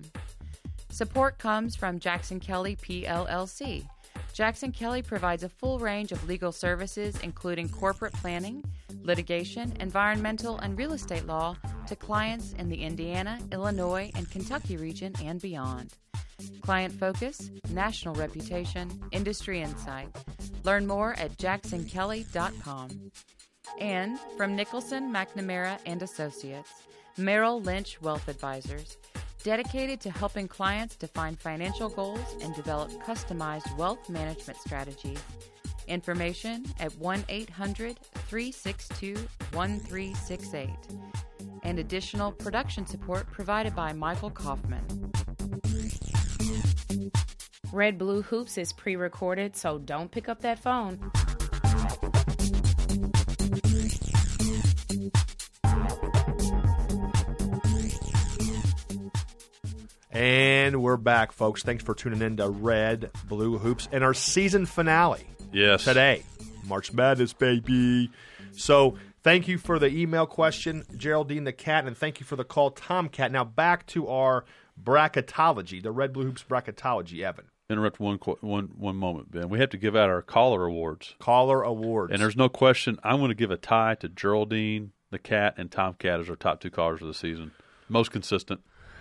S1: Support comes from Jackson Kelly P L L C. Jackson Kelly provides a full range of legal services, including corporate planning, litigation, environmental, and real estate law to clients in the Indiana, Illinois, and Kentucky region and beyond. Client focus, national reputation, industry insight. Learn more at jackson kelly dot com. And from Nicholson, McNamara, and Associates, Merrill Lynch Wealth Advisors, dedicated to helping clients define financial goals and develop customized wealth management strategies. Information at one eight hundred, three six two, one three six eight. And additional production support provided by Michael Kaufman.
S5: Red Blue Hoops is pre-recorded, so don't pick up that phone.
S2: And we're back, folks. Thanks for tuning in to Red Blue Hoops and our season finale
S3: Yes.
S2: today. March Madness, baby. So thank you for the email question, Geraldine the Cat, and thank you for the call, Tomcat. Now back to our bracketology, the Red Blue Hoops bracketology, Evan.
S3: Interrupt one qu- one one moment, Ben. We have to give out our caller awards,
S2: Caller awards.
S3: and there's no question. I'm going to give a tie to Geraldine the Cat and Tomcat as our top two callers of the season. Most consistent.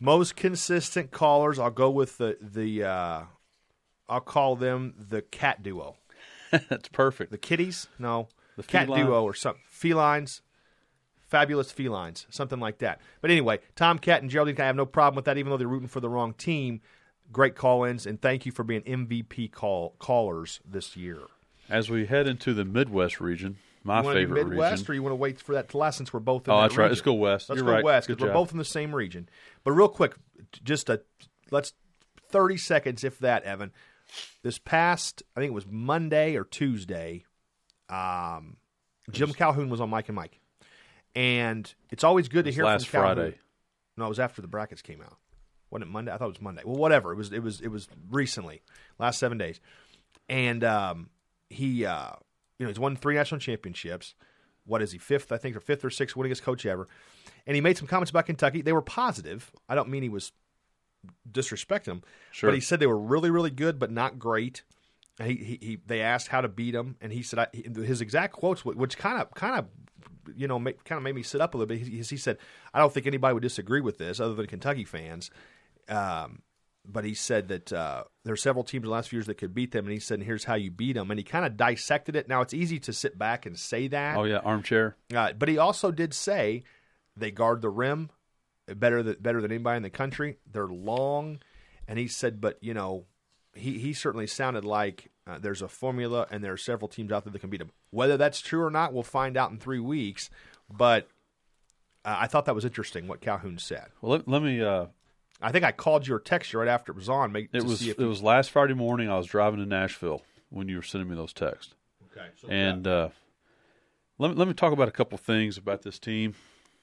S2: Most consistent callers, I'll go with the the. Uh, I'll call them the cat duo.
S3: That's perfect.
S2: The kitties, no,
S3: The
S2: cat
S3: feline?
S2: duo or something. Felines, fabulous felines, something like that. But anyway, Tom, Cat, and Geraldine, I have no problem with that, even though they're rooting for the wrong team. Great call-ins, and thank you for being M V P call callers this year.
S3: As we head into the Midwest region, my
S2: you want
S3: favorite
S2: to do Midwest,
S3: region.
S2: or you want to wait for that to last since we're both in
S3: Oh,
S2: that
S3: that's right.
S2: region?
S3: Let's go west.
S2: Let's
S3: You're
S2: go
S3: right.
S2: west
S3: Good
S2: because we're
S3: job.
S2: both in the same region. But real quick, just a let's thirty seconds, if that, Evan. This past, I think it was Monday or Tuesday, um, Jim Calhoun was on Mike and Mike, and it's always good to
S3: It was
S2: hear
S3: last
S2: from Calhoun.
S3: Friday.
S2: No, it was after the brackets came out. Wasn't it Monday? I thought it was Monday. Well, whatever. It was. It was. It was recently, last seven days, and um, he, uh, you know, he's won three national championships. What is he, fifth? I think, or fifth or sixth winningest coach ever. And he made some comments about Kentucky. They were positive. I don't mean he was disrespecting them,
S3: Sure.
S2: but he said they were really, really good, but not great. And he, he, he they asked how to beat them, and he said I, his exact quotes, which kind of, kind of, you know, make, kind of made me sit up a little bit. He, he said, "I don't think anybody would disagree with this, other than Kentucky fans." Um, but he said that uh, there are several teams in the last few years that could beat them, and he said, "Here's how you beat them." And he kind of dissected it. Now it's easy to sit back and say that.
S3: Oh, yeah, armchair.
S2: Uh, but he also did say they guard the rim better than, better than anybody in the country. They're long. And he said, but, you know, he, he certainly sounded like uh, there's a formula and there are several teams out there that can beat him. Whether that's true or not, we'll find out in three weeks. But uh, I thought that was interesting what Calhoun said.
S3: Well, let, let me uh, –
S2: I think I called you or texted you right after it was on. Make,
S3: it
S2: to
S3: was
S2: see if
S3: it was last Friday morning. I was driving to Nashville when you were sending me those texts.
S2: Okay. So
S3: And uh, let me let me talk about a couple things about this team.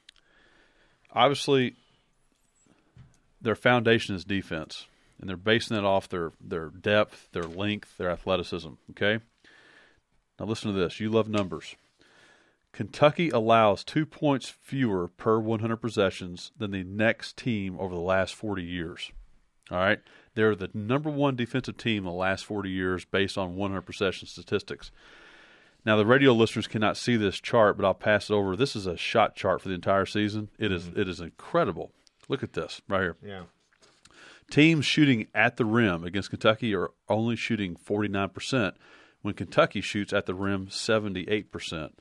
S3: Obviously, their foundation is defense, and they're basing it off their their depth, their length, their athleticism. Okay. Now listen to this. You love numbers. Kentucky allows two points fewer per one hundred possessions than the next team over the last forty years. All right? They're the number one defensive team in the last forty years based on one hundred possession statistics. Now, the radio listeners cannot see this chart, but I'll pass it over. This is a shot chart for the entire season. It is mm-hmm. it is incredible. Look at this right here.
S2: Yeah.
S3: Teams shooting at the rim against Kentucky are only shooting forty-nine percent when Kentucky shoots at the rim seventy-eight percent.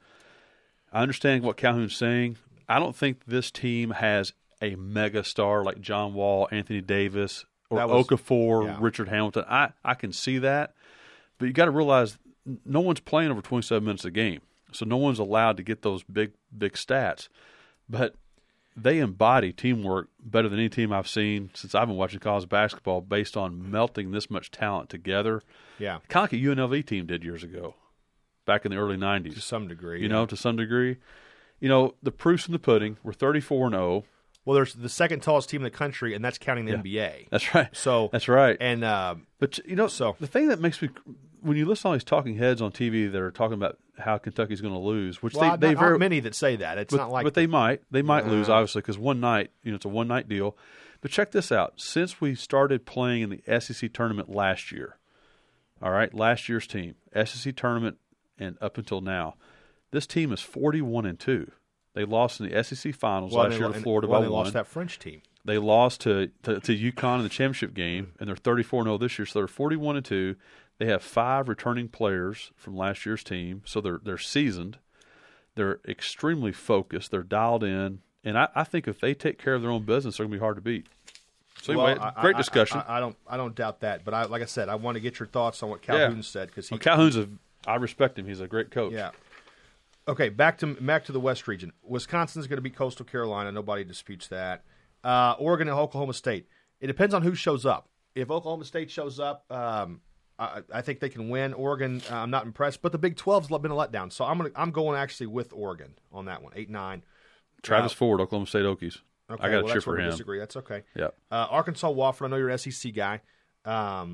S3: I understand what Calhoun's saying. I don't think this team has a mega star like John Wall, Anthony Davis, or
S2: was,
S3: Okafor,
S2: yeah.
S3: Richard Hamilton. I, I can see that, but you got to realize no one's playing over twenty-seven minutes a game, so no one's allowed to get those big, big stats. But they embody teamwork better than any team I've seen since I've been watching college basketball based on melting this much talent together.
S2: Yeah.
S3: Kind of like a U N L V team did years ago, back in the early nineties.
S2: To some degree.
S3: You
S2: yeah.
S3: know, to some degree. You know, the proof's in the pudding. We're thirty-four and oh.
S2: Well, there's the second tallest team in the country, and that's counting the
S3: Yeah.
S2: N B A.
S3: That's right.
S2: So
S3: That's right.
S2: And uh,
S3: But, you know,
S2: So-
S3: the thing that makes me – when you listen to all these talking heads on T V that are talking about how Kentucky's going to lose, which
S2: well,
S3: they, they
S2: not,
S3: very
S2: aren't many that say that. It's
S3: but,
S2: not like,
S3: but they might. They might lose,
S2: Uh.
S3: obviously, because one night, you know, it's a one-night deal. But check this out. Since we started playing in the S E C tournament last year, all right, last year's team, S E C tournament and up until now, this team is forty-one and two. They lost in the S E C finals
S2: well,
S3: last
S2: they,
S3: year to
S2: and-
S3: Florida
S2: well,
S3: by
S2: they
S3: one.
S2: lost that French team.
S3: They lost to, to to UConn in the championship game, and they're thirty-four and oh this year, so they're forty-one and two. They have five returning players from last year's team, so they're they're seasoned. They're extremely focused. They're dialed in, and I, I think if they take care of their own business, they're going to be hard to beat. So anyway,
S2: Well, I-
S3: great
S2: I-
S3: discussion.
S2: I, I, I don't, I don't doubt that. But I, like I said, I want to get your thoughts on what Calhoun
S3: Yeah.
S2: said because he.
S3: well, Calhoun's a, I respect him. He's a great coach.
S2: Yeah. Okay, back to back to the West region. Wisconsin's going to beat Coastal Carolina. Nobody disputes that. Uh, Oregon and Oklahoma State. It depends on who shows up. If Oklahoma State shows up, um, I, I think they can win. Oregon, uh, I'm not impressed, but the Big twelve's been a letdown. So I'm gonna, I'm going actually with Oregon on that one, eight nine.
S3: Travis
S2: Uh,
S3: Ford, Oklahoma State Okies.
S2: Okay,
S3: I got to
S2: well,
S3: cheer
S2: that's
S3: for
S2: where we
S3: him.
S2: Disagree. That's okay.
S3: Yeah.
S2: Uh, Arkansas Wofford. I know you're an S E C guy. Um,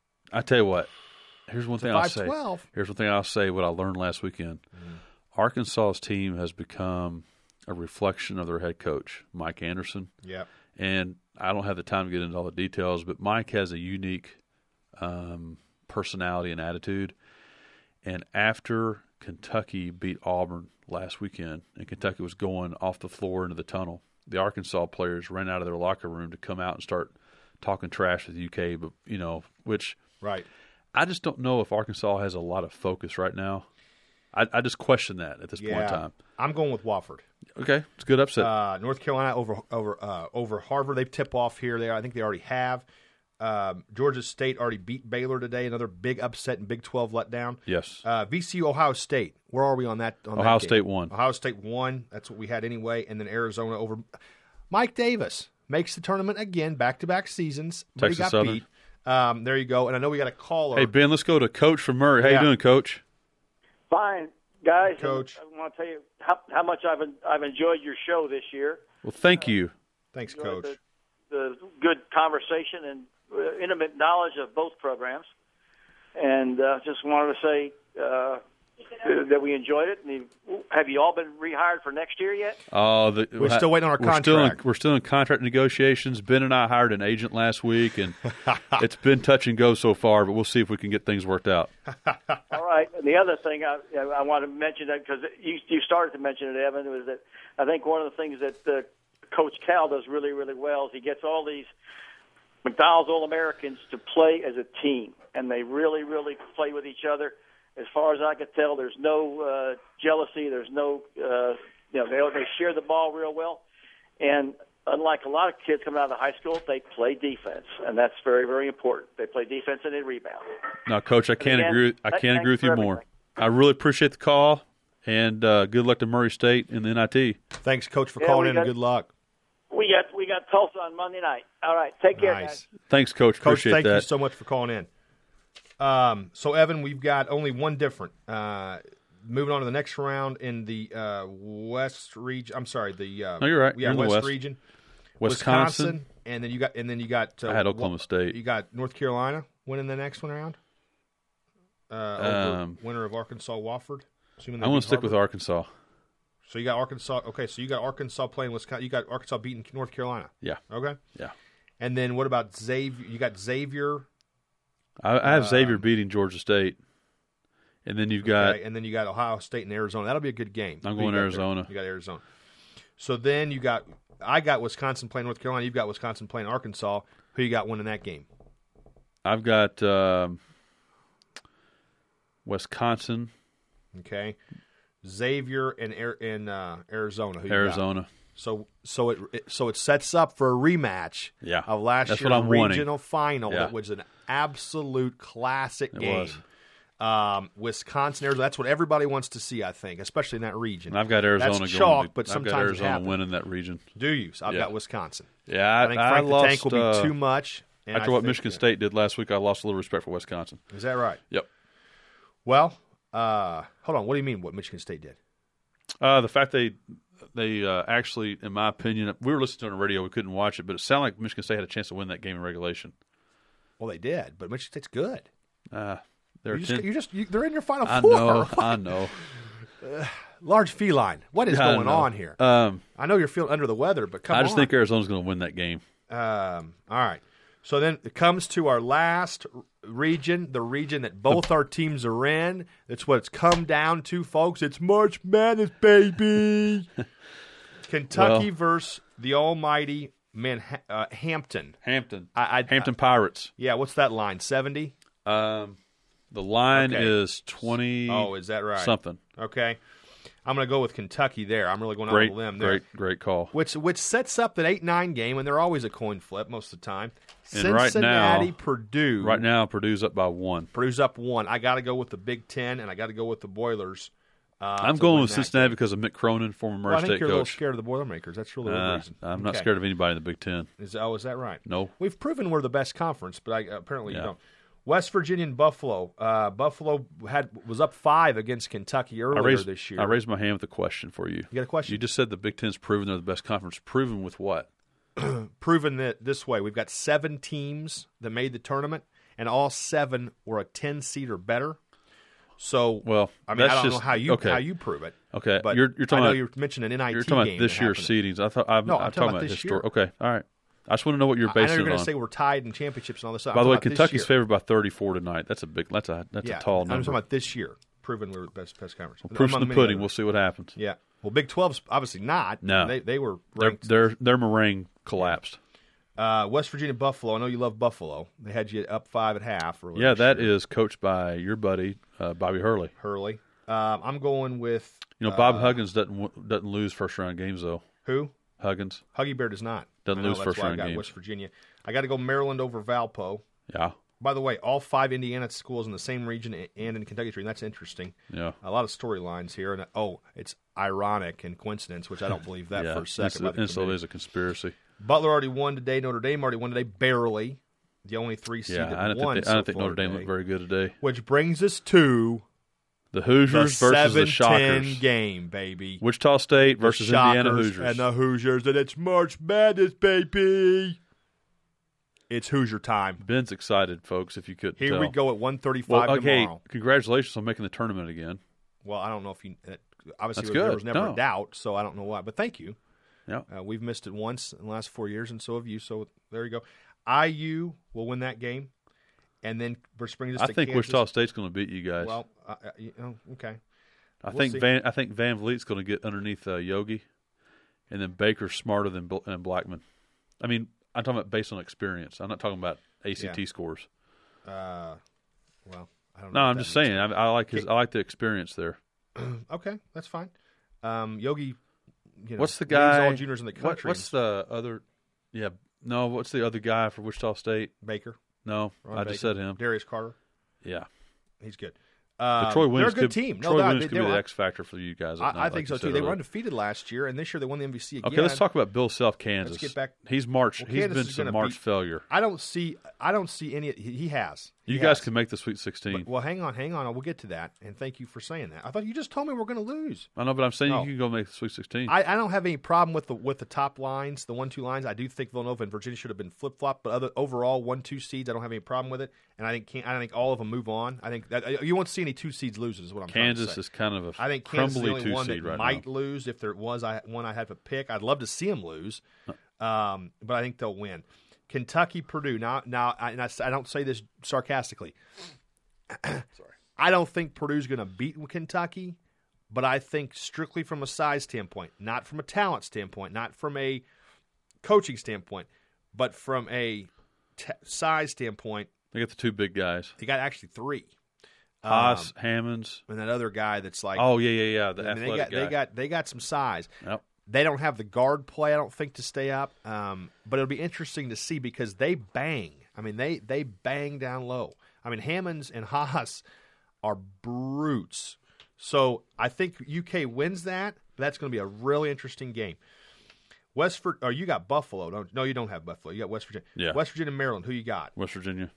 S3: I tell you what. Here's one thing I'll say.
S2: five twelve.
S3: Here's one thing I'll say. What I learned last weekend.
S2: Mm-hmm.
S3: Arkansas's team has become a reflection of their head coach, Mike Anderson.
S2: Yeah.
S3: And I don't have the time to get into all the details, but Mike has a unique um, personality and attitude. And after Kentucky beat Auburn last weekend, and Kentucky was going off the floor into the tunnel, the Arkansas players ran out of their locker room to come out and start talking trash with U K, but you know, which
S2: right.
S3: I just don't know if Arkansas has a lot of focus right now. I, I just question that at this
S2: yeah.
S3: point in time.
S2: I'm going with Wofford.
S3: Okay, it's a good upset.
S2: Uh, North Carolina over over uh, over Harvard. They tip off here. They I think they already have. Um, Georgia State already beat Baylor today. Another big upset and Big twelve letdown.
S3: Yes.
S2: Uh, V C U Ohio State. Where are we on that? On
S3: Ohio
S2: that game?
S3: State won.
S2: Ohio State won. That's what we had anyway. And then Arizona over. Mike Davis makes the tournament again, back to back seasons. But
S3: Texas
S2: he got
S3: Southern.
S2: beat. Um, there you go. And I know we got a caller.
S3: Hey Ben, let's go to Coach from Murray. How
S2: Yeah.
S3: you doing, Coach?
S6: Fine, guys.
S2: Coach.
S6: I want to tell you how, how much I've I've enjoyed your show this year.
S3: Well, thank you.
S2: Thanks,
S6: Enjoyed
S2: Coach.
S6: The, the good conversation and uh, intimate knowledge of both programs, and uh, just wanted to say uh, that we enjoyed it. And have you all been rehired for next year yet?
S3: Oh, the,
S2: We're still waiting on our
S3: we're Still in,
S2: contract.
S3: we're still in contract negotiations. Ben and I hired an agent last week, and it's been touch and go so far. But we'll see if we can get things worked out.
S6: All right. And the other thing I, I want to mention, that because you, you started to mention it, Evan, was that I think one of the things that uh, Coach Cal does really, really well is he gets all these McDonald's All-Americans to play as a team, and they really, really play with each other. As far as I can tell, there's no uh, jealousy. There's no, uh, you know, they, they share the ball real well. And unlike a lot of kids coming out of the high school, they play defense, and that's very, very important. They play defense and they rebound.
S3: Now, Coach, I can't
S6: again,
S3: agree. I
S6: th-
S3: can't agree with
S6: thanks
S3: you
S6: for
S3: more.
S6: everything.
S3: I really appreciate the call, and uh, good luck to Murray State in the N I T.
S2: Thanks, Coach, for
S6: Yeah,
S2: calling
S6: we
S2: in,
S6: got-
S2: and good luck.
S6: We got we got Tulsa on Monday night. All right, take care,
S2: Nice.
S6: guys.
S3: Thanks, Coach.
S2: Coach,
S3: Appreciate
S2: thank
S3: that.
S2: you so much for calling in. Um, so, Evan, we've got only one different. Uh, moving on to the next round in the uh, West region. I'm sorry, the uh,
S3: No, you're right.
S2: Yeah,
S3: You're in the
S2: West,
S3: West.
S2: region.
S3: Wisconsin.
S2: and then you got and then you got. Uh,
S3: I had Oklahoma State.
S2: You got North Carolina winning the next one round. Uh, over
S3: Um,
S2: winner of Arkansas Wofford. Assuming they
S3: I'm going
S2: beat
S3: to stick with
S2: Harvard.
S3: Arkansas.
S2: So you got Arkansas. Okay, so you got Arkansas playing Wisconsin. You got Arkansas beating North Carolina.
S3: Yeah.
S2: Okay.
S3: Yeah.
S2: And then what about Xavier? You got Xavier.
S3: I, I have
S2: Um,
S3: Xavier beating Georgia State. And then you've got
S2: Okay, and then you got Ohio State and Arizona. That'll be a good game.
S3: I'm
S2: Who you
S3: going
S2: got there?
S3: Arizona.
S2: You got Arizona. So then you got I got Wisconsin playing North Carolina. You've got Wisconsin playing Arkansas. Who you got winning that game?
S3: I've got um, Wisconsin,
S2: Okay, Xavier and Air, and uh, Arizona. Who you got?
S3: Arizona.
S2: So so it, it so it sets up for a rematch.
S3: Yeah.
S2: Of last
S3: That's
S2: year's
S3: what I'm wanting.
S2: regional final.
S3: Yeah.
S2: That was an absolute classic
S3: It
S2: game.
S3: was.
S2: Um, Wisconsin, Arizona. That's what everybody wants to see. I think, especially in that region.
S3: And I've got Arizona
S2: That's
S3: going.
S2: chalk,
S3: to,
S2: but
S3: I've
S2: sometimes
S3: got
S2: it
S3: Arizona
S2: happens.
S3: winning that region.
S2: Do you? So I've
S3: Yeah.
S2: got Wisconsin.
S3: Yeah, I,
S2: I think
S3: I
S2: Frank the
S3: lost,
S2: Tank will be
S3: uh,
S2: too much. and
S3: After
S2: I
S3: what
S2: think-
S3: Michigan State did last week, I lost a little respect for Wisconsin.
S2: Is that right?
S3: Yep.
S2: Well, uh, hold on. What do you mean? What Michigan State did?
S3: Uh, the fact they they uh, actually, in my opinion, we were listening to it on the radio. We couldn't watch it, but it sounded like Michigan State had a chance to win that game in regulation.
S2: Well, they did, but Michigan State's good.
S3: Uh, they're
S2: You
S3: ten-
S2: just, you just you, they're in your final
S3: I
S2: four.
S3: know, I know.
S2: Large feline. What is
S3: I
S2: going
S3: know.
S2: on here?
S3: Um,
S2: I know you're feeling under the weather, but come
S3: I just
S2: on.
S3: think Arizona's going to win that game.
S2: Um, all right. So then it comes to our last r- region, the region that both our teams are in. That's what it's come down to, folks. It's March Madness, baby. Kentucky
S3: Well-
S2: versus the almighty Manha- uh, Hampton.
S3: Hampton,
S2: I, I,
S3: Hampton Pirates.
S2: Yeah, what's that line? seventy?
S3: Um, the line
S2: Okay.
S3: is twenty.
S2: Oh, is that right?
S3: Something.
S2: Okay. I'm going to go with Kentucky there. I'm really going out
S3: Great,
S2: on a limb there.
S3: great, great call.
S2: Which which sets up an eight nine game, and they're always a coin flip most of the time.
S3: And right
S2: Cincinnati,
S3: now-
S2: Purdue.
S3: Right now, Purdue's up by one.
S2: Purdue's up one. I got to go with the Big Ten, and I got to go with the Boilers. Uh,
S3: I'm
S2: to
S3: going
S2: win
S3: with
S2: that
S3: Cincinnati
S2: game.
S3: because of Mick Cronin, former Murray
S2: Well, I think
S3: State
S2: you're a little
S3: coach.
S2: scared of the Boilermakers. That's really the
S3: Uh,
S2: reason.
S3: I'm not
S2: Okay.
S3: scared of anybody in the Big Ten.
S2: Is, oh, is that right?
S3: No.
S2: We've proven we're the best conference, but I, apparently
S3: Yeah.
S2: you don't. West Virginia and Buffalo. Uh, Buffalo had was up five against Kentucky earlier
S3: I raised,
S2: this year.
S3: I raised my hand with a question for you.
S2: You got a question?
S3: You just said the Big Ten's proven they're the best conference. Proven with what?
S2: Proven that this way. We've got seven teams that made the tournament, and all seven were a ten seed or better. So,
S3: Well,
S2: I mean, I
S3: that's
S2: don't
S3: just,
S2: know how you
S3: okay.
S2: how you prove it.
S3: Okay,
S2: But
S3: you're, you're talking
S2: I know
S3: about
S2: you're mentioning an N I T
S3: you're talking
S2: game
S3: about this
S2: that
S3: year's
S2: happened.
S3: seedings. I thought I'm,
S2: No, I'm
S3: I'm
S2: talking about
S3: about
S2: this
S3: histor-
S2: year.
S3: Okay, all right. I just want to know what you're
S2: I know
S3: basing
S2: you're
S3: it
S2: going to
S3: on.
S2: say we're tied in championships and all this stuff.
S3: By
S2: I'm
S3: the way,
S2: talking about this
S3: Kentucky's
S2: year.
S3: favored by thirty-four tonight. That's a big. That's a that's
S2: yeah,
S3: a tall
S2: I'm
S3: number.
S2: talking about this year. proven we're the best best conference.
S3: Well, proof's in the
S2: Among many
S3: pudding.
S2: others.
S3: We'll see what happens.
S2: Yeah. Well, Big twelve's obviously not.
S3: No.
S2: They they were
S3: Their
S2: ranked.
S3: their their meringue collapsed.
S2: Uh, West Virginia Buffalo. I know you love Buffalo. They had you up five at half. Or
S3: Yeah, that
S2: year.
S3: is coached by your buddy uh, Bobby Hurley.
S2: Hurley. Um, I'm going with
S3: You know, Bob
S2: uh,
S3: Huggins doesn't w- doesn't lose first round games though.
S2: who?
S3: Huggins
S2: Huggy Bear does not.
S3: Doesn't
S2: I know,
S3: lose
S2: that's
S3: first
S2: why I
S3: round
S2: got
S3: games.
S2: West Virginia. I got to go Maryland over Valpo.
S3: Yeah,
S2: By the way, all five Indiana schools in the same region and in Kentucky Tree. And that's interesting.
S3: yeah.
S2: A lot of storylines here. And oh, it's ironic and coincidence, which I don't believe that
S3: yeah.
S2: for a second. by
S3: It's,
S2: the
S3: it's
S2: committee.
S3: always a conspiracy.
S2: Butler already won today. Notre Dame already won today, barely. The only three seed
S3: Yeah,
S2: that
S3: I don't
S2: won
S3: think they,
S2: so
S3: I don't think
S2: far
S3: Notre Dame
S2: today.
S3: looked very good today.
S2: Which brings us to
S3: The
S2: the
S3: Hoosiers versus the
S2: seven ten
S3: Shockers.
S2: game, baby.
S3: Wichita State versus
S2: the Shockers
S3: Indiana Hoosiers.
S2: and the Hoosiers, and it's March Madness, baby. It's Hoosier time.
S3: Ben's excited, folks. If you couldn't
S2: Here
S3: tell.
S2: we go at one thirty-five
S3: Well, okay.
S2: tomorrow.
S3: Congratulations on making the tournament again.
S2: Well, I don't know if you. Uh, obviously,
S3: That's
S2: there
S3: good.
S2: was never
S3: No.
S2: a doubt, so I don't know why. But thank you.
S3: Yeah.
S2: Uh, we've missed it once in the last four years, and so have you. So there you go. I U will win that game, and then which brings us
S3: I
S2: to
S3: think
S2: Kansas.
S3: Wichita State's going to beat you guys.
S2: Well, uh, uh, you know, okay.
S3: I
S2: we'll
S3: think
S2: see.
S3: Van I think Van Vliet's going to get underneath uh, Yogi, and then Baker's smarter than Bl- than Blackman. I mean, I'm talking about based on experience. I'm not talking about A C T
S2: Yeah.
S3: scores.
S2: Uh, well, I don't know.
S3: No,
S2: what
S3: I'm
S2: that
S3: just
S2: means.
S3: saying. I, I like his. I like the experience there.
S2: Okay, that's fine. Um, Yogi, you know,
S3: What's the
S2: leads
S3: guy?
S2: all juniors in the
S3: what-
S2: country.
S3: what's the other? Yeah, no. What's the other guy for Wichita State?
S2: Baker?
S3: No,
S2: Ron
S3: I just
S2: Baker?
S3: said him.
S2: Darius Carter.
S3: Yeah,
S2: He's good.
S3: but
S2: Um,
S3: Troy Williams
S2: they're a good
S3: could,
S2: team. No
S3: Troy
S2: doubt.
S3: Williams
S2: They-
S3: could
S2: they
S3: be
S2: were-
S3: the X factor for you guys.
S2: I,
S3: at night,
S2: I
S3: like
S2: think
S3: you
S2: so
S3: said
S2: too. They were
S3: earlier.
S2: undefeated last year, and this year they won the M V C again.
S3: Okay, let's talk about Bill Self, Kansas.
S2: Let's get back-
S3: He's March.
S2: Well,
S3: he's
S2: Kansas
S3: been
S2: is
S3: some
S2: gonna
S3: March
S2: beat-
S3: failure.
S2: I don't see. I don't see any. He, he has. He
S3: You guys
S2: has.
S3: can make the Sweet sixteen.
S2: But- well, hang on, hang on. We'll get to that. And thank you for saying that. I thought you just told me we're going to lose.
S3: I know, but I'm saying
S2: No.
S3: you can go make the Sweet sixteen.
S2: I, I don't have any problem with the with the top lines, the one two lines. I do think Villanova and Virginia should have been flip flop, but other overall one two seeds, I don't have any problem with it. And I think can, I think all of them move on. I think that you won't see any two seeds lose. Is what I'm trying to
S3: Kansas
S2: say.
S3: is kind of a
S2: I think Kansas is the
S3: crumbly
S2: only
S3: two
S2: one
S3: seed
S2: that
S3: right
S2: might
S3: now.
S2: lose. If there was I, one I had to pick, I'd love to see them lose, um, but I think they'll win. Kentucky, Purdue. Now, now, I, and I, I don't say this sarcastically. Sorry, I don't think Purdue's going to beat Kentucky, but I think strictly from a size standpoint, not from a talent standpoint, not from a coaching standpoint, but from a t- size standpoint,
S3: They got the two big guys,
S2: they got actually three.
S3: Haas,
S2: Um,
S3: Hammonds.
S2: and that other guy that's like,
S3: Oh yeah, yeah, yeah. The
S2: I mean, they
S3: athletic
S2: got
S3: guy.
S2: they got they got some size.
S3: Yep.
S2: They don't have the guard play, I don't think, to stay up. Um, but it'll be interesting to see because they bang. I mean, they they bang down low. I mean, Hammonds and Haas are brutes. So I think U K wins that. That's going to be a really interesting game. West Vir- oh, you got Buffalo. Don't, no, you don't have Buffalo. You got West Virginia.
S3: Yeah.
S2: West Virginia, Maryland. Who you got?
S3: West Virginia.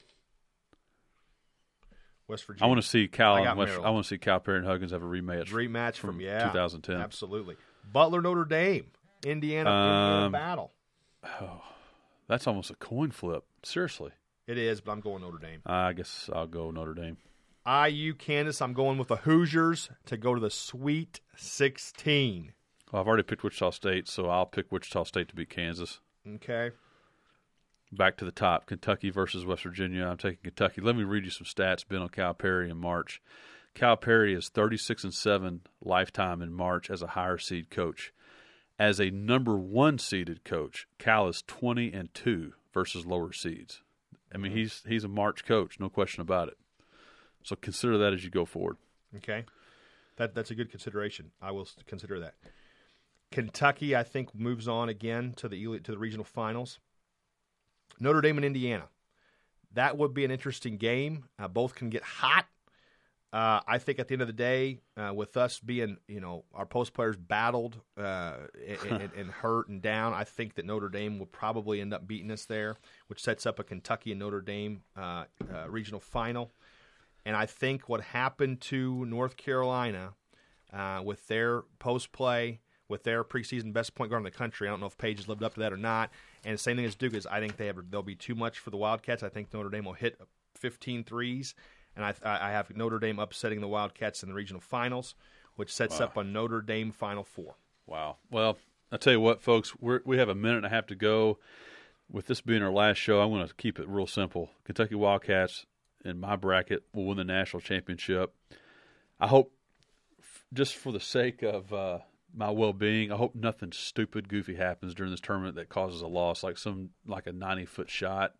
S2: West Virginia.
S3: I want to see Cal.
S2: I
S3: And
S2: got
S3: West,
S2: Maryland.
S3: I want to see Cal Perry and Huggins have a rematch.
S2: rematch from,
S3: from
S2: yeah,
S3: two thousand ten.
S2: Absolutely. Butler, Notre Dame, Indiana, Indiana
S3: Um,
S2: battle.
S3: That's almost a coin flip. Seriously.
S2: It is, but I'm going Notre Dame.
S3: I guess I'll go Notre Dame.
S2: I U, Kansas. I'm going with the Hoosiers to go to the Sweet sixteen.
S3: Well, I've already picked Wichita State, so I'll pick Wichita State to beat Kansas.
S2: Okay.
S3: Back to the top, Kentucky versus West Virginia. I'm taking Kentucky. Let me read you some stats, Ben, on Cal Perry in March. Cal Perry is thirty-six and seven lifetime in March as a higher seed coach. As a number one seeded coach, Cal is twenty and two versus lower seeds. I mean, he's he's a March coach, no question about it. So consider that as you go forward.
S2: Okay. That that's a good consideration. I will s- consider that. Kentucky, I think, moves on again to the elite, to the regional finals. Notre Dame and Indiana. That would be an interesting game. Uh, both can get hot. Uh, I think at the end of the day, uh, with us being, you know, our post players battled uh, and, and, and hurt and down, I think that Notre Dame will probably end up beating us there, which sets up a Kentucky and Notre Dame uh, uh, regional final. And I think what happened to North Carolina uh, with their post play, with their preseason best point guard in the country, I don't know if Page has lived up to that or not. And the same thing as Duke is, I think they have they'll be too much for the Wildcats. I think Notre Dame will hit fifteen threes. And I, I have Notre Dame upsetting the Wildcats in the regional finals, which sets
S3: Wow.
S2: up a Notre Dame Final Four.
S3: Wow. Well, I'll tell you what, folks, we're, we have a minute and a half to go. With this being our last show, I want to keep it real simple. Kentucky Wildcats in my bracket will win the national championship. I hope, f- just for the sake of uh, my well-being, I hope nothing stupid, goofy happens during this tournament that causes a loss, like some like a ninety-foot shot,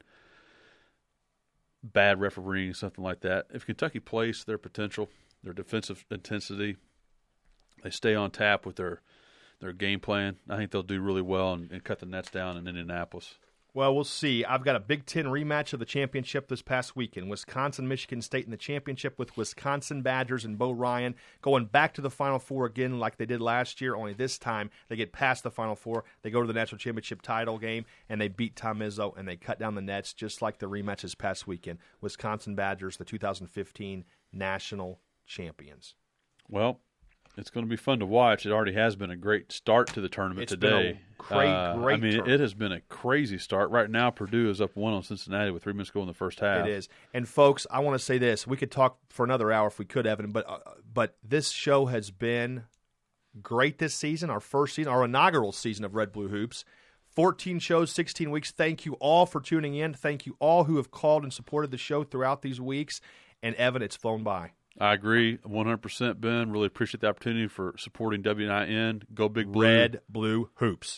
S3: bad refereeing, something like that. If Kentucky plays their potential, their defensive intensity, they stay on tap with their their game plan, I think they'll do really well and, and cut the nets down in Indianapolis.
S2: Well, we'll see. I've got a Big Ten rematch of the championship this past weekend. Wisconsin, Michigan State in the championship with Wisconsin Badgers and Bo Ryan going back to the Final Four again like they did last year, only this time they get past the Final Four. They go to the national championship title game, and they beat Tom Izzo, and they cut down the nets just like the rematch this past weekend. Wisconsin Badgers, the two thousand fifteen national champions.
S3: Well, it's going to be fun to watch. It already has been a great start to the tournament
S2: it's
S3: today.
S2: Been a great,
S3: uh,
S2: great
S3: I mean,
S2: tournament.
S3: it has been a crazy start. Right now, Purdue is up one on Cincinnati with three minutes to go in the first half.
S2: It is. And, folks, I want to say this. We could talk for another hour if we could, Evan, but uh, but this show has been great this season, our first season, our inaugural season of Red Blue Hoops. fourteen shows, sixteen weeks. Thank you all for tuning in. Thank you all who have called and supported the show throughout these weeks. And, Evan, it's flown by.
S3: I agree one hundred percent, Ben. Really appreciate the opportunity for supporting W N I N. Go Big Blue.
S2: Red Blue Hoops.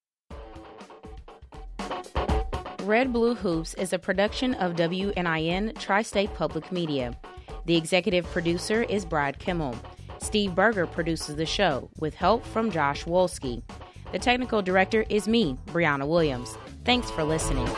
S5: Red Blue Hoops is a production of W N I N Tri-State Public Media. The executive producer is Brad Kimmel. Steve Berger produces the show with help from Josh Wolski. The technical director is me, Brianna Williams. Thanks for listening.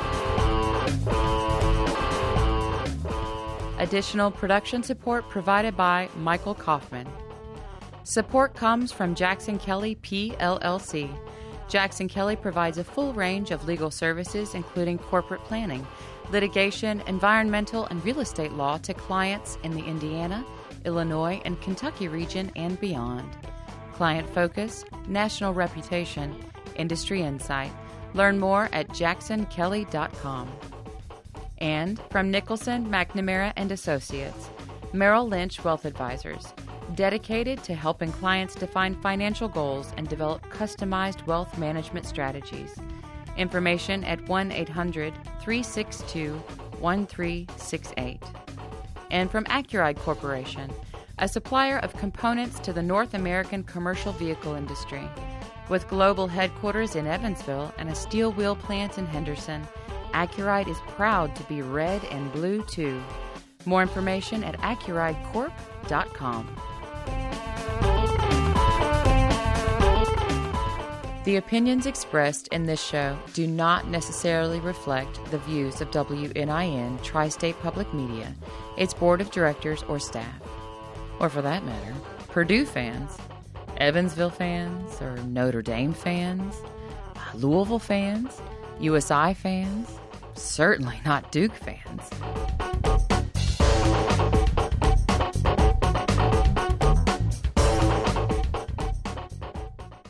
S1: Additional production support provided by Michael Kaufman. Support comes from Jackson Kelly P L L C. Jackson Kelly provides a full range of legal services, including corporate planning, litigation, environmental, and real estate law to clients in the Indiana, Illinois, and Kentucky region and beyond. Client focus, national reputation, industry insight. Learn more at jackson kelly dot com. And from Nicholson, McNamara and Associates, Merrill Lynch Wealth Advisors, dedicated to helping clients define financial goals and develop customized wealth management strategies. Information at one eight hundred, three six two, one three six eight. And from Accuride Corporation, a supplier of components to the North American commercial vehicle industry. With global headquarters in Evansville and a steel wheel plant in Henderson, Accuride is proud to be red and blue too. More information at accuride corp dot com. The opinions expressed in this show do not necessarily reflect the views of W N I N Tri-State Public Media, its board of directors or staff. Or for that matter, Purdue fans, Evansville fans, or Notre Dame fans, Louisville fans, U S I fans, certainly not Duke fans.